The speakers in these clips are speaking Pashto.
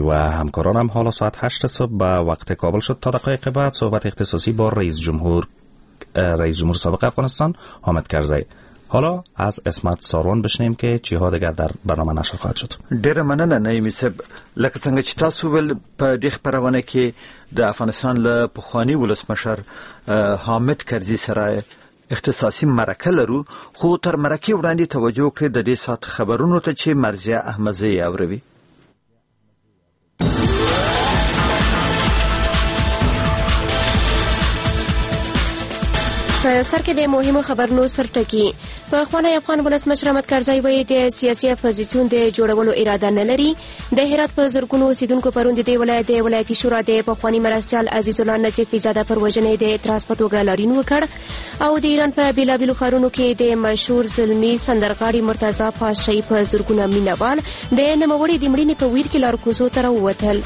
و همکارانم. حالا ساعت 8 صبح به وقت کابل شد. تا دقایق بعد صحبت اختصاصی با رئیس جمهور سابق افغانستان حامد کرزی. حالا از اسمت ساروان بشنیم که چیها دیگر در برنامه نشر خواهد شد. ډیره مننه نایمي صاحب. لکه څنګه چې تاسو ول په دې خبرونه کې د افغانستان له پخوانی ولسمشر حامد کرزي سره اختصاصي مرکه لرو، خو تر مرکه وړاندې توجه کړئ د دې سات خبرونو ته چې مرزیه احمدزی اوروي. په سر کې د مهمو خبرونو سرټکی. په خوانی افغان ولسمشر حامد کرزی وایي د سیاسي اپوزیسیون د جوړولو اراده نه لري. د هرات په زرګونو اوسیدونکو پرون د ولایتي شورا د پخوانی مرستیال عزیز الله نجفي زاده پر وژنې د اعتراض په توګه لاریون وکړ او د ایران په بیلابیلو ښارونو کې د مشهور زلمی سندرغاړي مرتضی پاشي په زرګونه مینوال د نوموړي د مړینې په ویر کې لارکوزو ته راووتل.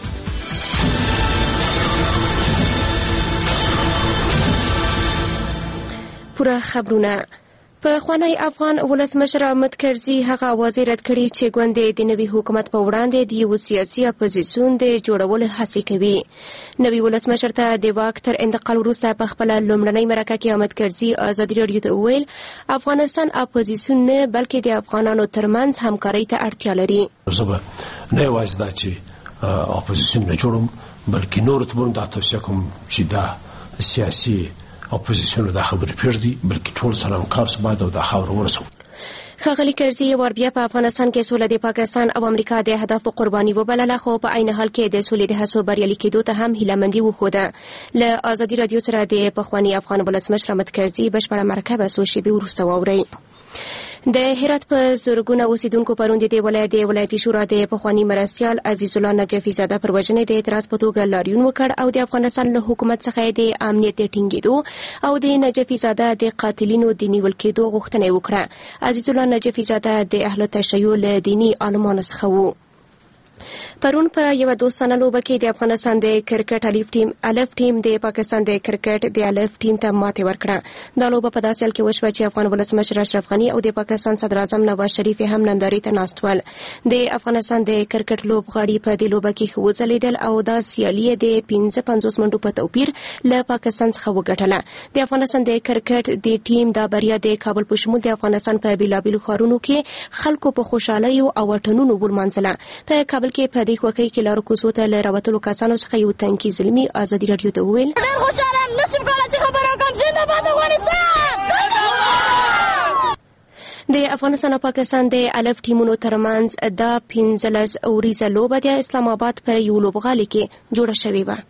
پوره خبرونه. په خوانی افغان ولسمشر حامد کرزي هغه اوازې رد کړي چې ګوندې د نوي حکومت په وړاندې د یو سیاسي اپوزیسیون د جوړولو هڅې کوي. نوي ولسمشر ته د واک تر انتقال وروسته په خپله لومړنۍ مرکه کې حامد کرزي ازادي راډیو ته وویل افغانستان اپوزیسیون نه بلکې د افغانانو ترمنځ همکارۍ ته اړتیا لري. زه به نه یوازې دا چې اپوزیسیون نه جوړم بلکې نورو ته به دا توصیه کوم چې دا سیاسي اپوزیسیون دا خبرې پرېږدي بلکې ټول سره همکار شو باید او دا خبره ورسوو. ښاغلي کرزي یو وار بیا په افغانستان کې سوله د پاکستان او امریکا د اهدافو قرباني وبلله، خو په عین حال کې د سولې د هڅو بریالي کېدو ته هم هیلهمندي وښوده. له ازادي راډیو سره د پخواني افغان ولسمشر حامد کرزي بشپړه مرکه به څو شېبې وروسته واورئ. د هرات په زرګونه اوسیدونکو پرون د ولایتي شورا د پخوانی مرستیال عزیز الله نجفي زاده پر وژنې د اعتراض په توګه لاریون وکړ او د افغانستان له حکومت څخه د امنیت د ټینګېدو او د نجفي زاده د قاتلینو د نیول کېدو غوښتنه وکړه. عزیز الله نجفي زاده د اهل تشیع له دیني عالمانو څخه و. پرون په یو دوستانه لوبه کې د افغانستان د کرکټ الف ټیم د پاکستان د کرکټ د الف ټیم ته ماتې ورکړه. دا لوبه په داسې حال کې وشوه چې افغان ولسمشر اشرف غني او د پاکستان صدر اعظم نواز شریف هم نندارې ته ناست ول. د افغانستان د کرکټ لوبغاړي په دې لوبه کې ښه وځلیدل او دا سیالي د 55 منټو په توپیر له پاکستان څخه وګټله. د افغانستان د کرکټ د ټیم دا بریا د کابل په شمول د افغانستان په بیلابیلو ښارونو کې خلکو په خوشحالۍ او وطنونو ولمانځله. په کابل کې په دې خوښۍ کې لارو کوڅو ته له راوتلو کسانو څخه یو تنکي زلمي ازادي راډیو ته وویل ډېر خوشحاله یم، نشم کولی چې خبره وکړم. زنده باد افغانستان. د افغانستان او پاکستان د الف ټیمونو ترمنځ دا 15 اوریزه لوبه د اسلام آباد په یو لوبغالي کې جوړه شوې وه.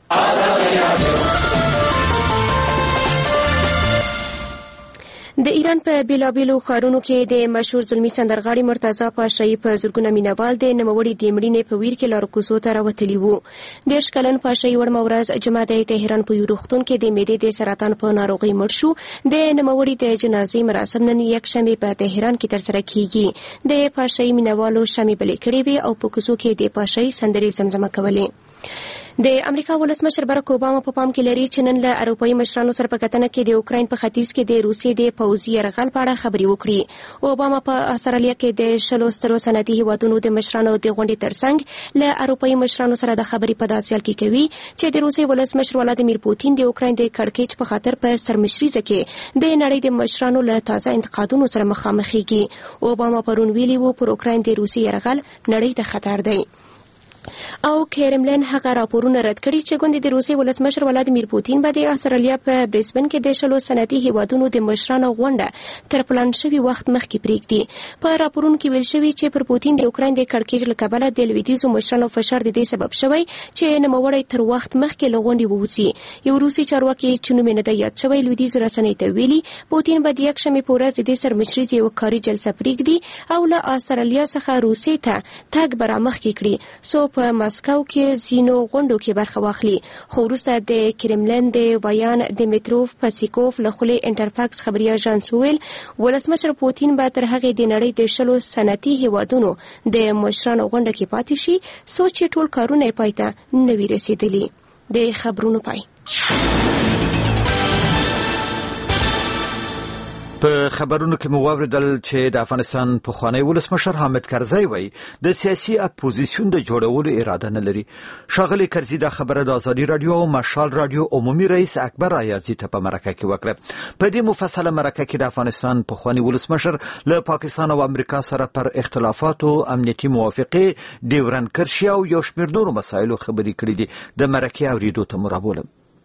د ایران په بیلابیلو ښارونو کې د مشهور زلمی سندرغاړي مرتضی پاشي په زرګونه مینوال د نوموړي د مړینې په ویر کې لارو کوڅو ته راوتلي وو. 10 کلن پاشي وړمه ورځ جمعه د تهران په یو روغتون کې د معدې د سرطان په ناروغۍ مړ شو. د نوموړي د جنازې مراسم نن یکشنبه په تهران کې ترسره کیږي. د پاشي مینوالو شمې بلې کړې وې او په کوڅو کې د پاشي سندرې زمزمه کولې. د امریکا ولسمشر باراک اوباما په پام کې لري چې نن له اروپایي مشرانو سره په کتنه کې د اوکراین په ختیځ کې د روسیې د پوځي یرغل په اړه خبرې وکړي. اوباما په استرالیا کې د 10 سترو صنعتي هیوادونو د مشرانو د غونډې ترڅنګ له اروپایي مشرانو سره د خبرې په داسې حال کې کوي چې د روسیې ولسمشر ولادیمیر پوتین د اوکراین د کړکېچ په خاطر په سرمشریزه کې د نړۍ د مشرانو له تازه انتقادونو سره مخامخېږي. اوباما پرون ویلي وو پر اوکراین د روسیې یرغل نړۍ ته خطر دی. او کرملین هغه راپورونه رد کړي چې ګوند د روسیې ولسمشر ولادیمیر پوتین به د استرالیا په برسبن کې د 10 صنعتي هیوادونو د مشرانو غونډه تر پلان شوي وخت مخکې پریږدي. په راپورونو کې ویل شوي چې پر پوتین د اوکراین د کړکېچ له کبله د لویدیځو مشرانو فشار د دې سبب شوی چې نوموړی تر وخت مخکې له غونډې ووځي. یو روسي چارواکي چې نوم یې نه دی یاد شوی لویدیځو رسنیو ته ویلي پوتین به د یکشنبې په ورځ د دې سرمشریزې یوه کاري جلسه پریږدي او له استرالیا څخه روسیې ته تګ به رامخکې کړي څو په مسکو کې ځینو غونډو کې برخه واخلي. خو وروسته د کرملین د بیان دمیتروف پاسیکوف له خولې انټرفاکس خبري اژانس وویل ولسمشر پوتین به تر هغې د نړۍ د 10 صنعتي هیوادونو د مشرانو غونډه کې پاتې شي څو چې ټول کارونه یې پای ته نه وي رسېدلي. د خبرونو پای. په خبرونو کې مو واوریدل چې د افغانستان پخوانی ولسمشر حامد کرزی وایي د سیاسي اپوزیسیون د جوړولو اراده نه لري. ښاغلی کرزی دا خبره د ازادي رادیو او مشال رادیو عمومي رئیس اکبر ایازي ته په مرکه کې وکړه. په دې مفصله مرکه کې د افغانستان پخوانی ولسمشر له پاکستان او امریکا سره پر اختلافاتو امنیتي موافقه ډیورند کرشي او یو شمېر نورو مسایلو خبرې کړې دي. د مرکې اوریدو ته مرابولم.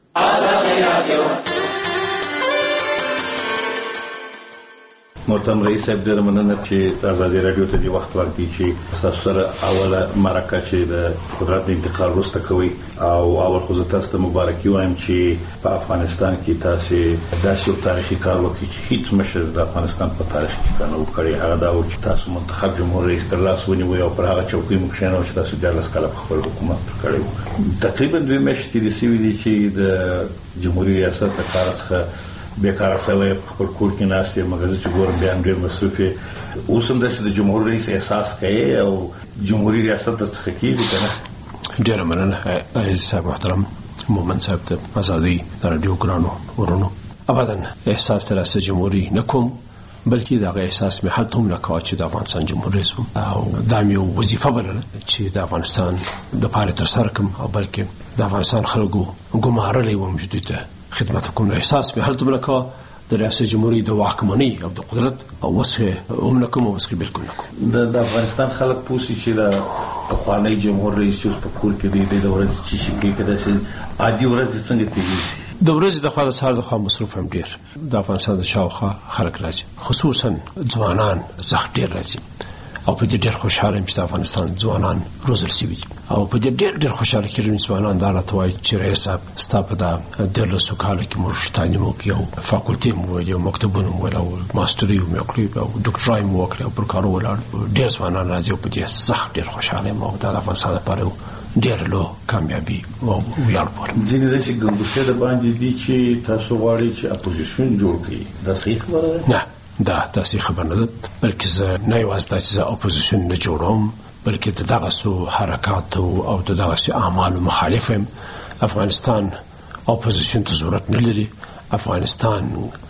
محترم رئیس صاحب ډېر مننه چې ازادي رادیو ته دی وخت ورکړي چې تاسو سره اوله مرکه چې د قدرت انتقال وروسته کوي او اول خو تاسو ته مبارکي وایم چې په افغانستان کې تاسو داسې یو تاریخي کار وکړي چې هیڅ مشر د افغانستان په تاریخ کې نه وکړي. هغه دا و چې تاسو منتخب جمهور رئیس تر لاس ونیوئ او پر هغه چوکۍ مو کښېنوئ چې تاسو 14 کاله خپل حکومت کړی و. تقریبا 2 میاشتې تېرې شوې دي چې د جمهوریت ریاست د کار څخه بیکاره شوی خپل کور کې ناست یم. مګر چې ګورم بیا ډېر مصروف یې. اوس هم داسې د جمهور رئیس احساس کوي او جمهوري ریاست څخه کېږي که نه؟ ډېره مننه عزیز صاحب محترم مومن صاحب د ازادي رادیو ګرانو ورونو. ابدا احساس تر اساس جمهوري نه کوم بلکې دغه احساس مې حتی هم نه کاوه چې د افغانستان جمهور رئیس او دا مې وظیفه بلله چې د افغانستان دپاره ترسره کړم او بلکې د افغانستان خلکو ګمارلی وم چې دوی ته خدمت کوم. احساس مې هلته نه کاوه د ریاست جمهوریت د واکمنۍ او د قدرت او وسه هم نه کوم او وسه بالکل نه کوم. د افغانستان خلک پوسی چې د پخوانی جمهور رئیس چې په کور کې دی د ورځې چې شي کې کده چې عادي ورځ څنګه تیږي د ورځې د خوا د سهار د خوا مصروف هم ډېر د افغانستان د شاوخوا خلک راځي خصوصا ځوانان زخ ډېر راځي او په دې ډېر خوشاله یم چې د افغانستان ځوانان روزل شوي دي او په دې ډېر خوشاله کېږم چې ځوانان دا راته وایي چې رئیس صاحب ستا په دا 13 کاله کې موږ تعلیم وکړو او فاکولټي مو ویل او مکتبونه مو ویل او ماستري مو وکړو او ډاکټرای مو وکړو او پر کارو ولاړ ډېر ځوانان راځي او په دې زخ ډېر خوشاله یم او دا د افغانستان لپاره ډېر لو کامیابی او ویاړ پورم. ځینې داسې ګنګوسې د باندې دي چې تاسو غواړئ چې اپوزیسیون جوړ کړئ. دا صحیح خبره ده؟ نه دا داسې خبره نه ده بلکې زه نه یوازې دا چې زه اپوزیسیون نه جوړوم بلکې د دغسو حرکاتو او د دغسې اعمالو مخالف یم. افغانستان اپوزیسیون ته ضرورت نه لري. افغانستان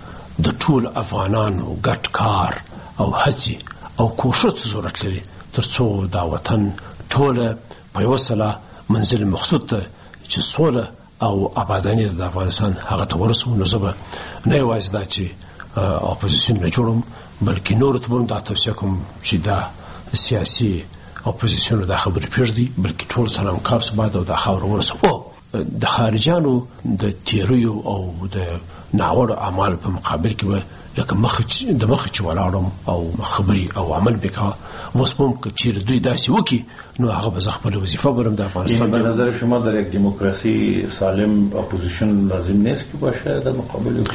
د ټول افغانانو ګډ کار او هڅې او کوښښ ضرورت لري تر څو دا وطن ټوله په یوه سله منزل مقصود ته چې سوله او آباداني د افغانستان هغه ته ورسوو. نو زه به نه یوازې دا چې اپوزیسیون نه جوړم بلکې نورو ته به هم دا توصیه کوم چې دا سیاسي اپوزیسیون دا خبرې پرېږدي بلکې ټول سره همکار شو باید او دا خاوره ورسوو. د خارجیانو د تیریو او د ناوړو اعمالو په مقابل کې به لکه د مخه چې ولاړم او خبرې او عمل به کوه. اوس به هم که چیرې دوی داسې وکړي نو هغه به زه خپله وظیفه برم د افغانستان. به نظر شما در یک دموکراسی سالم اپوزیسیون لازم نیست که باشه در مقابل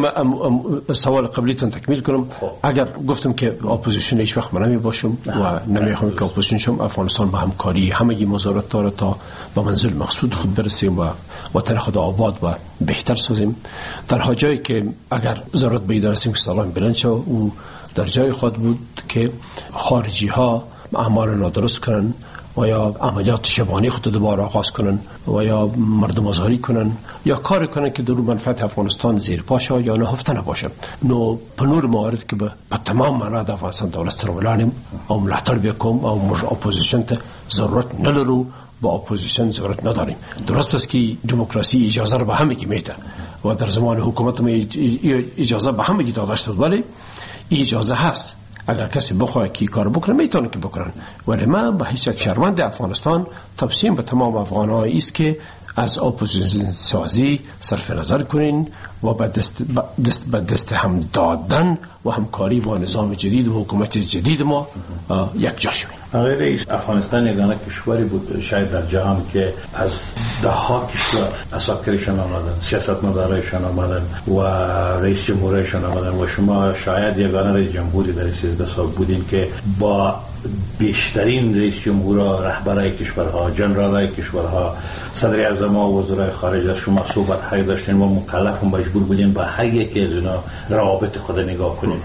که سوال قبلیتون تکمیل کنم. اگر گفتم که اپوزیسیون هیچ وقت من نمی باشم و نمیخوام که اپوزیسیون شم. افغانستان با همکاری همگی مزارات داره تا به منزل مقصود خود برسیم و وطن خود آباد و بهتر سازیم. در جایی که اگر ضرورت به این رسیم که سلام بلند شد و در جای خود بود که خارجی ها اعمال نادرست کنن و یا عملیات شبانه خود دوباره آغاز کنن و یا مردم آزاری کنن یا کار کنن که در منفعت افغانستان زیر پاشه یا نهفته نباشه. نو په نور موارد که به تمام معنا د افغانستان دولت سره ولاړیم او ملاتړ وکوم او موږ اپوزیسیون ته ضرورت نه لرو با اپوزیسیون ضرورت نداریم. درست است که دموکراسی اجازه را به همگی میده و در زمان حکومت ما اجازه به همگی داده شد ولی اجازه هست اگر کسی بخواه که کار بکنه میتونه که بکنن. ولی من به حیث یک شهروند افغانستان توصیه به تمام افغان‌ها است که از اپوزیسیون سازی صرف نظر کنین و به دست هم دادن و همکاری با نظام جدید و حکومت جدید ما یک جا شویم. آقای رئیس افغانستان یگانه کشوری بود شاید در جهان که از ده ها کشور اساکرشان آمدن، سیاستمدارایشان آمدن و رئیس جمهورشان آمدن و شما شاید یگانه رئیس جمهوری در 13 سال بودین که با بیشترین رئیس جمهورها، رهبرای کشورها، جنرالای کشورها، صدر اعظم و وزرای خارجه از شما صحبت های داشتین و مکلف و مجبور بودین با هر یکی از اینا روابط خود نگاه کنین.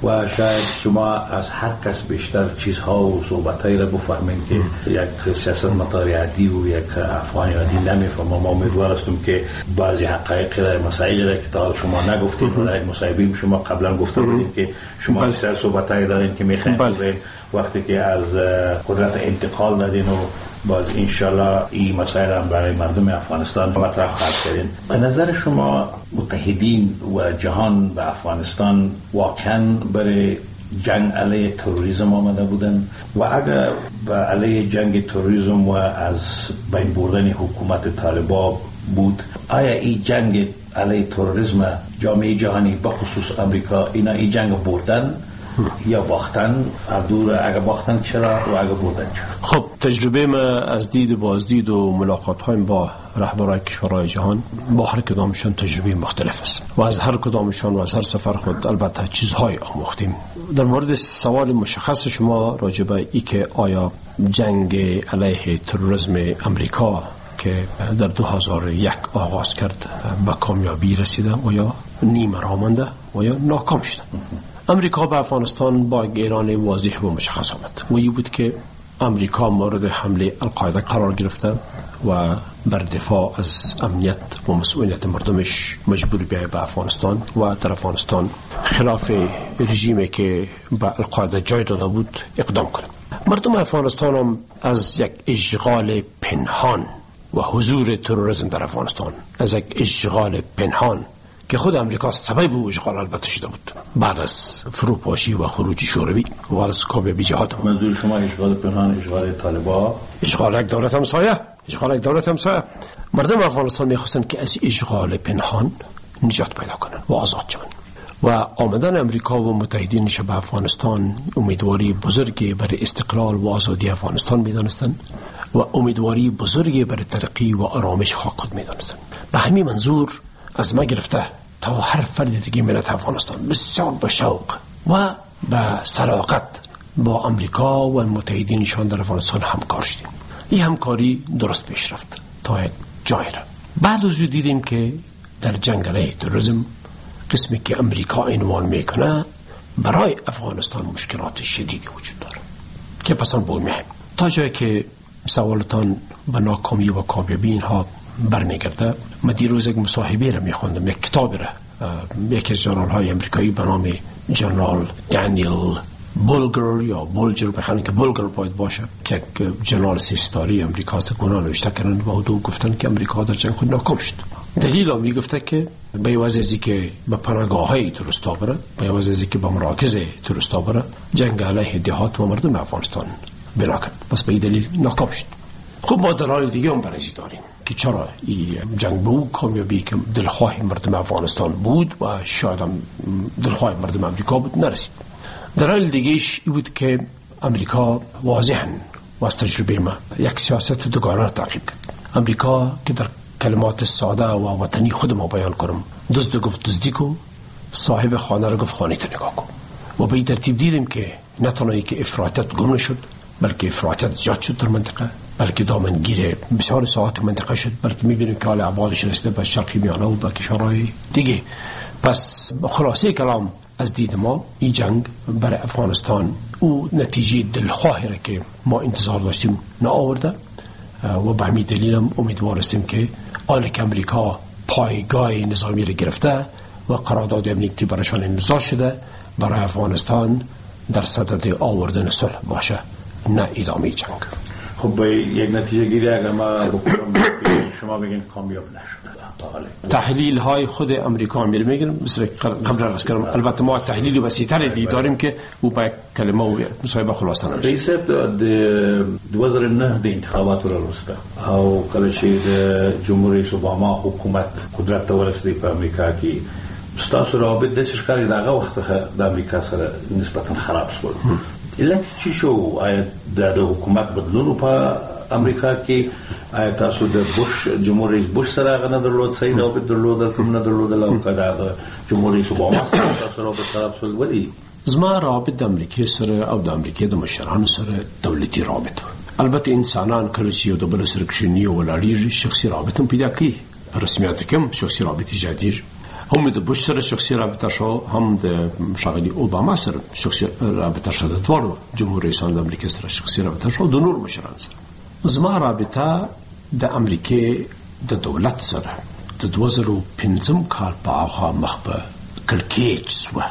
و شاید شما از هر کس بیشتر چیزها و صحبتایی را بفهمین که یک سیاست مدار عادی و یک افغان عادی نمیفهمه. ما امیدوار هستیم که بعضی حقایق را، مسائل را که تا شما نگفتید و در مصاحبه شما قبلا گفته بودید که شما بسیار صحبتایی دارین که میخواین وقتی که از قدرت انتقال دادین و باز انشالله این مسائل هم برای مردم افغانستان مطرح خواهد کردین. به نظر شما متحدین و جهان به افغانستان واقعا برای جنگ علیه تروریسم آمده بودن و اگر به علیه جنگ تروریسم و از بین بردن حکومت طالبان بود، آیا این جنگ علیه تروریسم جامعه جهانی بخصوص امریکا این جنگ بردن یا باختن؟ اگر باختن چرا و اگر بردن چرا؟ خب تجربه ما از دید و بازدید و ملاقات هایم با رهبران کشورهای جهان با هر کدامشان تجربه مختلف است و از هر کدامشان و از هر سفر خود البته چیزهای آموختیم. در مورد سوال مشخص شما راجع به ای که آیا جنگ علیه تروریسم امریکا که در 2001 آغاز کرد به کامیابی رسیده و یا نیمه راه مانده و یا ناکام شده؟ امریکا به افغانستان با اعلان واضح و مشخص آمد و این بود که امریکا مورد حمله القاعده قرار گرفته و بر دفاع از امنیت و مسئولیت مردمش مجبور بیاید به افغانستان و در افغانستان خلاف رژیمی که به القاعده جای داده بود اقدام کنه. مردم افغانستان هم از یک اشغال پنهان و حضور تروریسم در افغانستان، از یک اشغال پنهان که خود امریکا سبب اشغال البته شده بود بعد از فروپاشی و خروج شوروی و از کامیابی جهاد. منظور شما اشغال پنهان، اشغال طالبان، اشغال یک دولت همسایه، اشغال یک دولت همسایه. مردم افغانستان می‌خواستند که از اشغال پنهان نجات پیدا کنند و آزاد شوند و آمدن امریکا و متحدینش به افغانستان امیدواری بزرگی برای استقلال و آزادی افغانستان می‌دانستند و امیدواری بزرگی برای ترقی و آرامش خاک می‌دانستند. به همین منظور از ما گرفته تا هر فرد دیگه ملت افغانستان بسیار با شوق و با صداقت با امریکا و متحدینشان در افغانستان همکار شدیم. این همکاری درست پیش رفت تا یک جایی را. بعد از دیدیم که در جنگ علیه تروریسم قسمی که امریکا عنوان میکنه برای افغانستان مشکلات شدیدی وجود داره که پسان بگمیم تا جایی که سوالتان به ناکامی و کامیابی اینها برمیگرده. من دیروز یک مصاحبه را میخوندم، یک کتاب را یکی از جنرال های امریکایی به نام جنرال دانیل بولگر یا بولجر بخوانند که بولگر باید باشه که یک جنرال 3 ستاره امریکا است که نوشته کردن و دو گفتن که امریکا در جنگ خود ناکام شد. دلیل هم میگفته که به واسطه از اینکه به پناهگاه های تروریست آوره، به واسطه از اینکه به مراکز تروریست آوره، جنگ علیه دهات و مردم افغانستان بنا کرد، بس به این دلیل ناکام شد. خب ما دلایل دیگه هم برای داریم که چرا این جنگ به اون کامیابی که دلخواه مردم افغانستان بود و شاید هم دلخواه مردم امریکا بود نرسید. دلایل دیگهش این بود که امریکا واضحاً و از تجربه ما یک سیاست دوگانه تعقیب کرد. امریکا که در کلمات ساده و وطنی خود ما بیان کنم، دزد گفت دزدی کو، صاحب خانه را گفت خانه تا نگاه کو. و به این ترتیب دیدیم که نه تنها که افراطیت گم نشد بلکه افراطیت زیاد شد در منطقه، بلکه دامنگیر بسیار ساعات منطقه شد، بلکه می‌بینیم که حال احوالش رسیده به شرق میانه و به کشورهای دیگه. پس خلاصه کلام از دید ما این جنگ برای افغانستان او نتیجه دلخواهی را که ما انتظار داشتیم نآورده و به همین دلیل هم امیدوار هستیم که آن که امریکا پایگاه نظامی را گرفته و قرارداد امنیتی برایشان امضا شده برای افغانستان در صدد آوردن صلح باشه، نه ادامه جنگ. خب به یک نتیجه گیری اگر ما بکنم شما بگین کامیاب نشده تحلیل های خود امریکا میگن مثل قبل از کردم. البته ما تحلیل وسیع‌تری داریم که او با کلمه و مصاحبه خلاصه نمیشه. رئیس 2009 د انتخابات را رسته او کله چې جمهوریت اوباما حکومت قدرت ته ورسېد په امریکا کې ستاسو رابط د شکاري دغه وخت د امریکا سره نسبتا خراب شول. علت چی شو؟ آیا د حکومت بدلون په امریکا کې آیا تاسو د بوش جمهوریت بوش سره غنه درلود صحیح رابط درلود کوم نه درلود لا کدا د جمهوریت اوباما سره تاسو رابط خراب شول؟ ولی زما رابط د امریکا سره او د امریکا د مشرانو سره دولتي رابط. البته انسانان کله چې یو د بل سره کښیني او لاړیږي شخصي رابط هم پیدا کوي، رسمیت کوم شخصي رابط ایجادیږي. هم د بوش سره شخصي رابطه شو، هم د ښاغلي اوباما سره شخصي رابطه شو، د دواړو جمهور رئیسانو د امریکا سره شخصي رابطه شو، د نور مشران سره. زما رابطه د امریکا د دولت سره د 2005 کال په هغه مخ په کړکېچ شوه.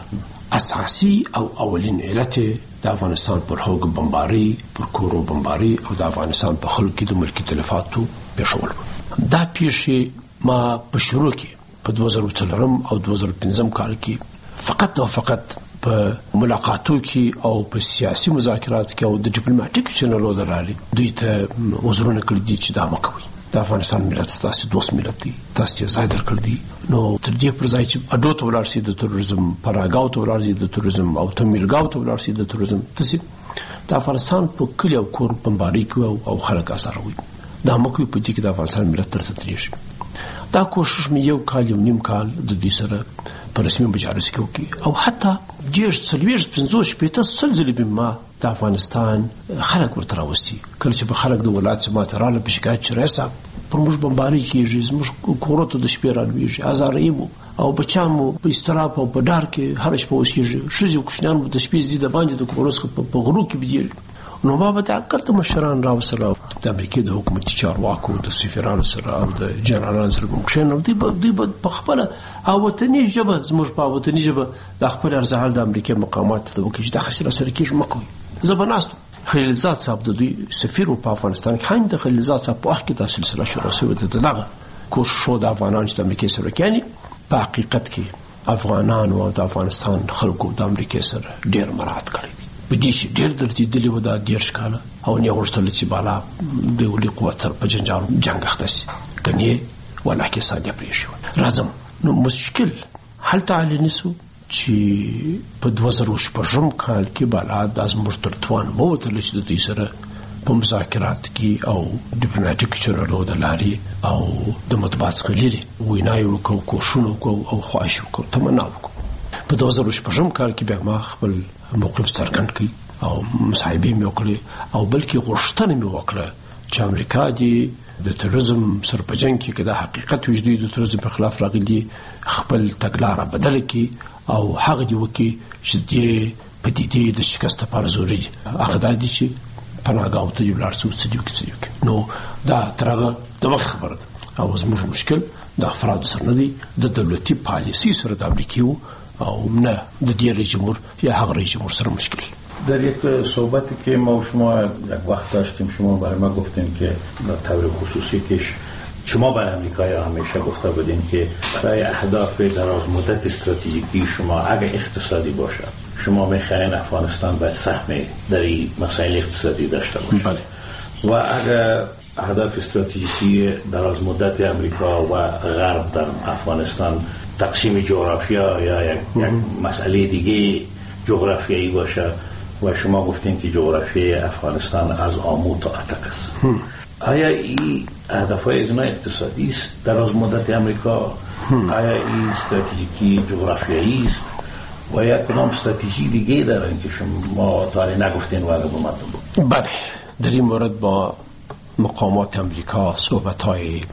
اساسي او اولین علت د افغانستان پر هوګ بمباري، پر کورو بمباري او د افغانستان په خلکو د ملکی تلفاتو پیښول. دا پیښې ما په شروع کې په 2004 او 2005 کال کې فقط او فقط په ملاقاتو کې او په سیاسي مذاکرات کې او د ډیپلوماټیک چینلونو درالي دوی ته وزرونه کړی دي چې دا مکوي. د افغانستان ملت تاسو دوست ملت دی، تاسو ځای درکړ دي. نو تر دې پر ځای چې اډو ته ولاړ شي د تروریزم، پراګاو ته ولاړ شي د تروریزم او تمیلګاو ته ولاړ شي د تروریزم، تاسو د افغانستان په کلی او کور بمباري کوي او خلک اثروي. دا مکوي په دې کې د افغانستان ملت تر تدریش. دا کوشش مې یو کال یو نیم کال د دې سره په رسمي مجالس کې وکړي او حتی ډېر څلوېښت 50 شپېته سلسلې به ما د افغانستان خلک ورته راوستي. کله چې به خلک د ولایت څخه ماته راله په شکایت چې رئیس صاحب پر موږ بمباري کېږي، زموږ کورو ته د شپې رالوېږي، ازارې مو او بچیان مو په اضطراب او په ډار کې هره شپه اوسېږي، ښځې او کوچنیان مو د شپې ځي د باندې د کورو څخه په غرو کې بدېږي. نو ما به د اکثر مشران راوستل، د امریکا د حکومتي چارواکو د سفیرانو سره او د جنرالانو سره کوم کښېنول، دوی به په خپله او وطني ژبه زموږ په وطني ژبه د خپل ارزحال د امریکا مقامات ته وکړي چې دا خسره سره کېږي مه کوئ. زه به ناست خلیلزاد صاحب د دوی سفیر په افغانستان کې، هم د خلیلزاد صاحب په وخت کې دا سلسله شروع شوې ده. دغه کوشش د افغانانو چې د امریکا سره کوي په حقیقت کې افغانانو او د افغانستان خلکو د امریکا سره ډېر مراعات کړی دي. په دې چې ډېر درتېدلي و دا 10 کاله او نه غوښتل چې بالا د ولي قوت سره په جنګ اخته شي، کني ولا کې ساده پرېښو. راځم نو مشکل حل تعالی نسو چې په 2006 کال کې بالا د زموږ تر توان ووتل چې د دې سره په مذاکرات کې او ډیپلوماټیک چارو د لارې او د مطبوعات څخه لري ویناوي وکړو، کوښښونه وکړو او خواهش وکړو، تمنا وکړو. په 2006 کال کې بیا ما خپل موقف څرګند کړ او مصاحبې مې وکړې او بلکې غوښتنه مې وکړه چې امریکا دې د تروریزم سره په جنګ کې دا حقیقت وجدي د تروریزم په خلاف راغلي خپل تګلاره بدل کړي او هغه دی وکړي چې دې په دې د شکست لپاره ضروري دي. هغه دا دي چې پناهګاو ته ولاړ شو څه دی. نو دا ترغه د وخت خبره ده او زموږ مشکل د افراد سره نه دی، د دولتي پالیسي سره د امریکا او نه د دې رژیم یا هغه رژیم سره مشکل. در یک صحبتی که ما و شما یک وقت داشتیم شما برای ما گفتین که در طور خصوصی که شما برای امریکایی همیشه گفته بودین که برای اهداف دراز مدت استراتژیکی شما اگر اقتصادی باشه شما میخواین افغانستان باید سهمی در این مسائل اقتصادی داشته باشه. بله. و اگر اهداف استراتژیکی دراز مدت امریکا و غرب در افغانستان تقسیم جغرافیا یا یک مسئله دیگه جغرافیایی باشه و شما گفتین که جغرافیای افغانستان از آمو تا اتک است، آیا این هدفهای اجنای اقتصادی است دراز مدت امریکا؟ آیا این استراتژیکی جغرافیایی است و یا کدام استراتژی دیگه دارن که شما تا نگفتین و اگر به من بود؟ بله، در این مورد با مقامات امریکا صحبت‌های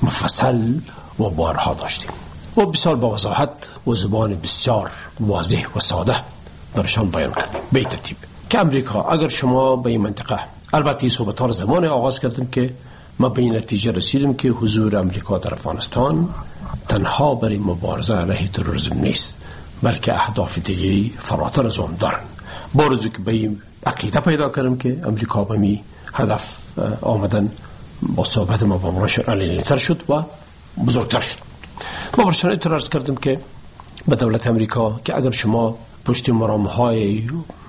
مفصل و بارها داشتیم و بسیار با وضاحت و زبان بسیار واضح و ساده برشان بیان کردیم به ترتیب که امریکا اگر شما به این منطقه، البته این صحبت‌ها را زمان آغاز کردیم که ما به این نتیجه رسیدیم که حضور امریکا در افغانستان تنها برای مبارزه علیه تروریسم نیست بلکه اهداف دیگه فراتر از آن دارن. با روزی که به این عقیده پیدا کردیم که امریکا به می هدف آمدن با صحبت ما با مناشر علنی‌تر شد و بزرگتر شد. ما برشان اعتراض کردیم که به دولت امریکا که اگر شما پشت مرامهای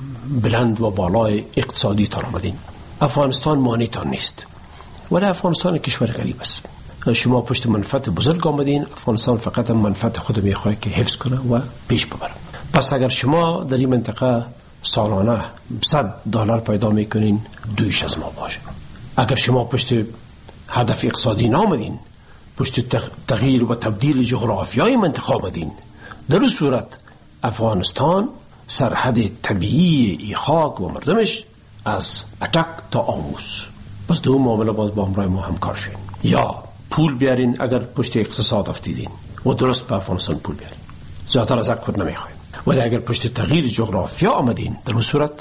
بلند و بالای اقتصادی تر آمدین افغانستان مانعتان نیست، ولی افغانستان کشور غریب است. شما پشت منفعت بزرگ آمدین، افغانستان فقط منفعت خود میخواد که حفظ کنه و پیش ببره. پس اگر شما در این منطقه سالانه $100 پیدا میکنین دویش از ما باشه. اگر شما پشت هدف اقتصادی نامدین، پشت تغییر و تبدیل جغرافیای منطقه آمدین، در این صورت افغانستان سرحد طبیعی ای خاک و مردمش از اتک تا آموز. پس دو معامله باز با همراه ما همکار شوین. یا پول بیارین اگر پشت اقتصاد افتیدین و درست به افغانستان پول بیاریم. زیادتر از حق خود نمیخوایم. ولی اگر پشت تغییر جغرافیا آمدین، در اون صورت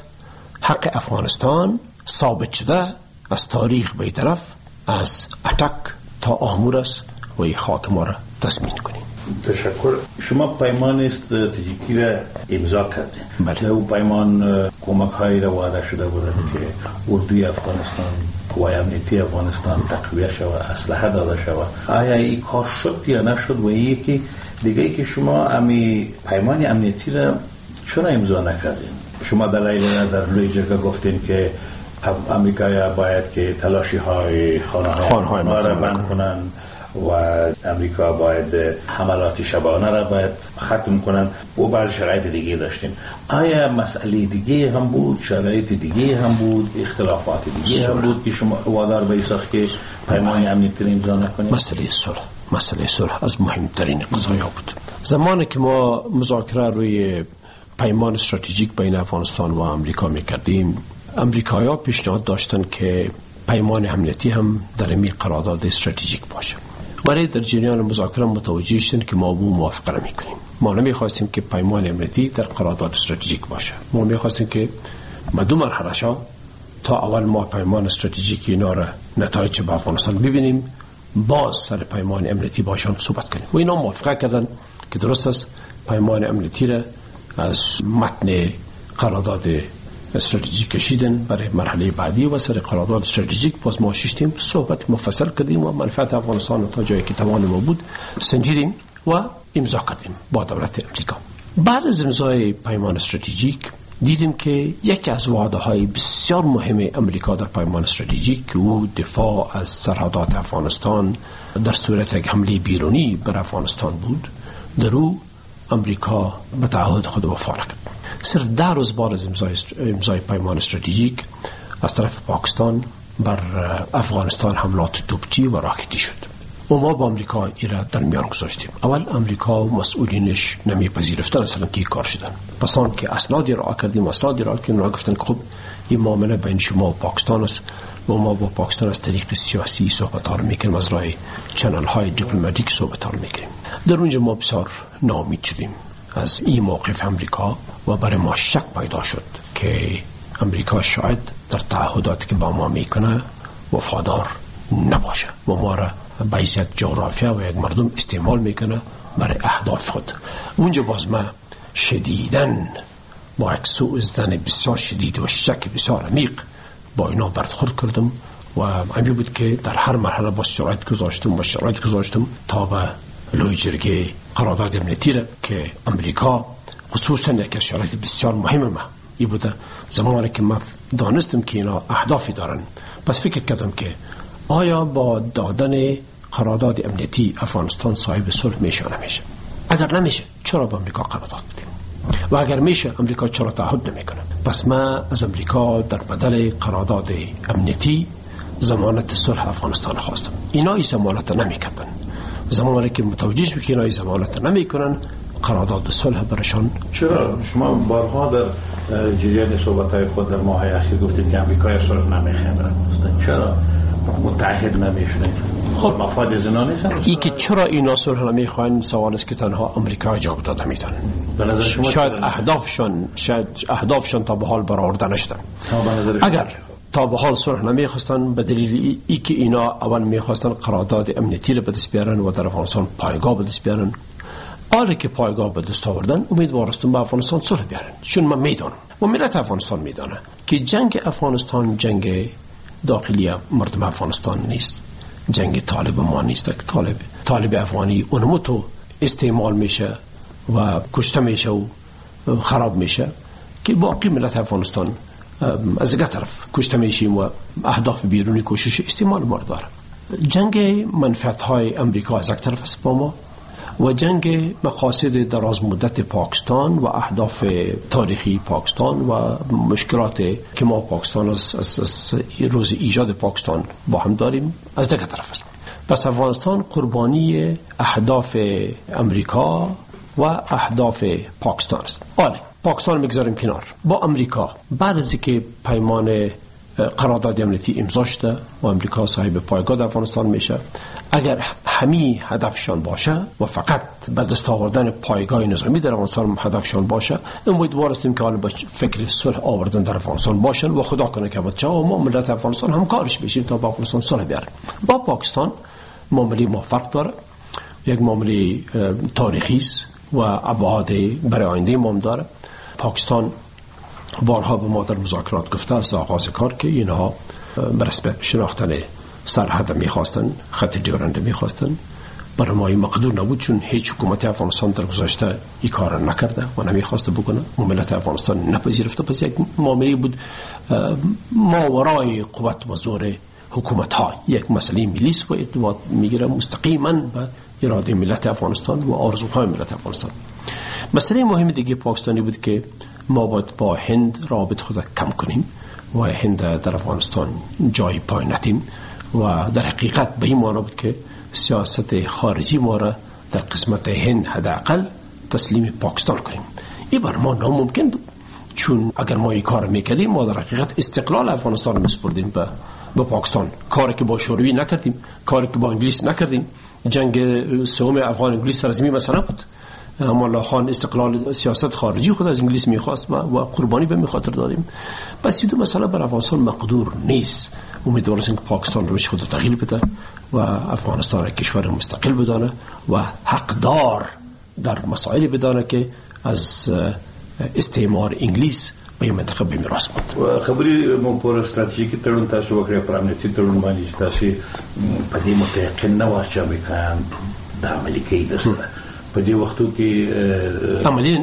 حق افغانستان ثابت شده از تاریخ به طرف، از اتک تا آمور است و این خاک ما را تضمین کنیم. تشکر. شما پیمان استراتژیکی را امضا کردید. بله. در اون پیمان کمک هایی را وعده شده بودند که اردوی افغانستان و امنیتی افغانستان تقویه شود، اسلحه داده شود. آیا این کار شد یا نشد؟ و یکی دیگه که شما امی پیمان امنیتی را چرا امضا نکردین؟ شما دلایل را در لوی جرگه گفتین که امریکا باید که تلاشی های خانه ما را بند کنن و امریکا باید حملات شبانه را باید ختم کنن و بعض شرایط دیگه داشتیم. آیا مسئله دیگه هم بود، شرایط دیگه هم بود، اختلافات دیگه هم بود که شما وادار به ایساخت که پیمان امنیتی را امضا نکنید؟ مسئله صلح از مهمترین قضایا بود. زمانی که ما مذاکره روی پیمان استراتژیک بین افغانستان و امریکا میکردیم، امریکایی‌ها پیشنهاد داشتن که پیمان امنیتی هم در این قرارداد استراتژیک باشه. ولی در جریان مذاکره متوجه شدیم که ما با موافقه نمی‌کنیم. ما نمی‌خواستیم که پیمان امنیتی در قرارداد استراتژیک باشه. ما می‌خواستیم که دو مرحله شد تا اول ما پیمان استراتژیک اینا را نتایج به افغانستان ببینیم، باز سر پیمان امنیتی باشون صحبت کنیم. و اینا موافقه کردن که درست است پیمان امنیتی را از متن قرارداد استراتژیک کشیدن برای مرحله بعدی و سر قرارداد استراتژیک باز ما شیشتیم، صحبت مفصل کردیم و منفعت افغانستان تا جایی که توان ما بود سنجیدیم و امضا کردیم با دولت امریکا. بعد از امضای پیمان استراتژیک دیدیم که یکی از وعده‌های بسیار مهم امریکا در پیمان استراتژیک که او دفاع از سرحدات افغانستان در صورت یک حمله بیرونی بر افغانستان بود، در او امریکا به تعهد خود وفا نکرد. صرف 10 روز بعد از امضای پیمان استراتژیک از طرف پاکستان بر افغانستان حملات توپچی و راکتی شد و ما با امریکا ایراد در میان گذاشتیم. اول امریکا و مسئولینش نمیپذیرفتن اصلا که کار شدن. پس آن که اسنادی را کردیم را گفتن که خب این معامله بین شما و پاکستان است و ما با پاکستان از طریق سیاسی صحبت ها میکنیم، از راه چنل های دیپلماتیک صحبت ها میکنیم. در اونجا ما بسیار ناامید شدیم از این موقف امریکا و برای ما شک پیدا شد که امریکا شاید در تعهداتی که با ما میکنه وفادار نباشه و ما را به یک جغرافیا و یک مردم استعمال میکنه برای اهداف خود. اونجا باز ما شدیداً با یک سوء ظن بسیار شدید و شک بسیار عمیق با اینا برخورد کردم و همین بود که در هر مرحله با شرایط گذاشتم تا به لوی جرگه قرارداد امنیتی را که امریکا خصوصا یک از شرایط بسیار مهم ما ای بوده. زمانی که ما دانستم که اینا اهدافی دارن، پس فکر کردم که آیا با دادن قرارداد امنیتی افغانستان صاحب صلح میشه یا نمیشه؟ اگر نمیشه چرا با امریکا قرارداد بدیم؟ و اگر میشه امریکا چرا تعهد نمیکنه؟ پس ما از امریکا در بدل قرارداد امنیتی ضمانت صلح افغانستان خواستم. اینا این ضمانت نمیکردن. زمانی که متوجه شد که اینا این ضمانت نمیکنن، قرارداد صلح برشان. چرا شما بارها در جریان صحبت‌های خود در ماه‌های اخیر گفتید که امریکا صلح نمیخواد؟ چرا متحد نمیشن؟ خب مفاد زنا نیستن؟ ای که چرا اینا صلح نمیخوان سوال است که تنها امریکا جواب داده میتونن. شاید اهدافشان تا به حال برآورده نشدن. اگر تا به حال صلح نمیخواستن به دلیل ای که اینا اول میخواستن قرارداد امنیتی رو به دست بیارن و در افغانستان پایگاه به دست بیارن، آره که پایگاه به دست آوردن امیدوارستم به افغانستان صلح بیارن. چون من میدانم و ملت افغانستان میدانه که جنگ افغانستان جنگ داخلی مردم افغانستان نیست، جنگ طالب ما نیست. که طالب افغانی اونموتو استعمال میشه و کشته میشه و خراب میشه که باقی ملت افغانستان از یک طرف کشته میشیم و اهداف بیرونی کوشش استعمال ما داره. جنگ منفعت های امریکا از یک طرف است با ما و جنگ مقاصد دراز مدت پاکستان و اهداف تاریخی پاکستان و مشکلات که ما پاکستان از روز ایجاد پاکستان با هم داریم از دیگر طرف است. پس افغانستان قربانی اهداف امریکا و اهداف پاکستان است. پاکستان میگذاریم کنار. با امریکا بعد از اینکه پیمان قرارداد امنیتی امضا شده و امریکا صاحب پایگاه در افغانستان میشه. اگر همین هدفشان باشه و فقط به دست آوردن پایگاه نظامی در افغانستان هدفشان باشه، امیدوار هستیم که حالا به فکر صلح آوردن در افغانستان باشن و خدا کنه که بچه و ما ملت افغانستان همکارش بشیم تا به افغانستان صلح بیاریم. با پاکستان معامله ما فرق داره، یک معامله تاریخی است و ابعاد برای آینده ما داره. پاکستان بارها به ما در مذاکرات گفته از آغاز کار که اینها به رسمیت شناختن سرحد میخواستن، خط دیورند میخواستن. برای ما این مقدور نبود چون هیچ حکومت افغانستان در گذشته این کار نکرده و نمیخواسته بکنه و ملت افغانستان نپذیرفته. پس یک معامله بود ماورای قوت و زور حکومت ها، یک مسئله ملی است و ارتباط میگیره مستقیما به اراده ملت افغانستان و آرزوهای ملت افغانستان. مسئله مهم دیگه پاکستانی بود که ما باید با هند رابط خود کم کنیم و هند در افغانستان جای پای ندیم و در حقیقت به این معنا بود که سیاست خارجی ما را در قسمت هند حداقل تسلیم پاکستان کنیم. این بر ما ناممکن بود چون اگر ما این کار میکردیم ما در حقیقت استقلال افغانستان رو میسپردیم به پاکستان. کاری که با شوروی نکردیم، کاری که با انگلیس نکردیم. جنگ سوم افغان انگلیس سرزمین مسئله بود. اما الله خان استقلال سیاست خارجی خود از انگلیس میخواست و قربانی به میخاطر دادیم. بس این دو مسئله بر افغانستان مقدور نیست. امیدوارم که پاکستان روش خود تغییر بده و افغانستان کشور مستقل بدانه و حقدار در مسائل بدانه که از استعمار انگلیس به این منطقه به میراث ماند. و خبری مو پر استراتژیکي تړون تاسو وکړه پر امنیتي تړون باندې تاسو په دې متيقن نه واسه چې امریکایان د عملي کوي درسره په دې وختو کې عملي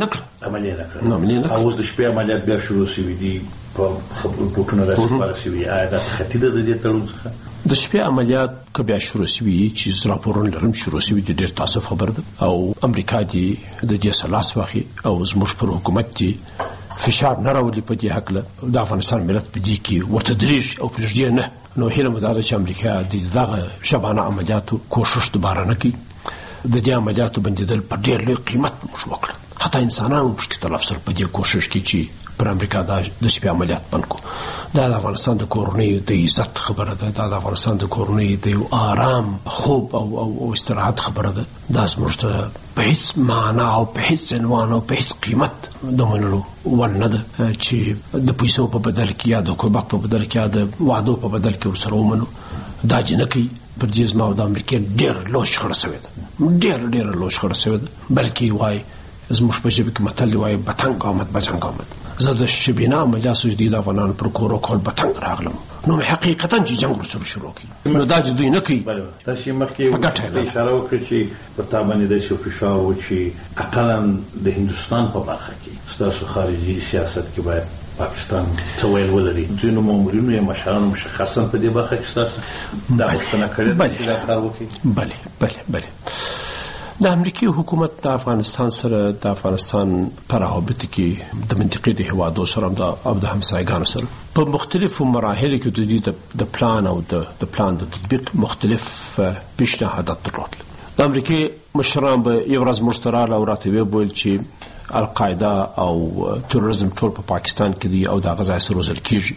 نکړه اوس د شپې عملیات بیا شروع شوي دي په خبرونه راځي شوي دا خطي د دې تړون څخه د شپې عملیات که بیا شروع شوي چې راپورونه لرم شروع شوي دي ډېر تاسف خبر ده او امریکا دي د دې سلاس واخي او زموږ پر حکومت دي فشار نه راولي په دې حق له د افغانستان ملت په دې کې ورته دریږ او پرېږدي نه. نو هیله مو دا ده چې امریکا د دغه شبانه عملیاتو کوشش دوباره نه کوي. د دې عملیاتو بندیدل په ډېر لوی قیمت موږ وکړه. حتی انسانانو پکې تلف سره په دې کوشش کې چې پر امریکا د شپې عملیات بند کو. دا د افغانستان د کورنۍ د عزت خبره ده، دا د افغانستان د کورنۍ د یو آرام خوب او استراحت خبره ده. دا زموږ ته په هیڅ معنا او په هیڅ عنوان او په هیڅ قیمت د منلو وړ نه ده چې د پیسو په بدل کې یا د کوبک په بدل کې یا د وعدو په بدل کې ورسره ومنو. دا چې نه کوي پر دې زما او د امریکا ډېر لوی شخړه شوې ده، ډېر لوی شخړه شوې ده. بلکې وایي زموږ په ژبه کې متل وایي بتنګ آمد بجنګ آمد. زه د شبینه عملیات سجدي د افغانانو پر کورو کول بتنګ راغلم نو حقیقتا چې جنگ ورسره شروع کړي نو دا چې دوی نه کوي. تاسو مخکې اشاره وکړه چې په تابانې د شو فشار و چې اقلا د هندستان په برخه کې ستاسو خارجي سیاست کې باید پاکستان څویل ولري. ځینو مامورینو یا مشرانو مشخصا په دې برخه کې ستاسو دا غوښتنه کړې ده چې دا کار وکړي. بله د امریکای حکومت د افغانستان سره د افغانستان پر روابط کې د منطقې د هوادو سره او د همسایګانو سره په مختلفو مراحلو کې د پلان او د پلان د تطبیق مختلف پیشنهادات درلودل. د امریکای مشران به یو ورځ مشترک او راته ویل چې القاعده او تروریزم ټول په پاکستان کې دي او د غزا سره روزل کیږي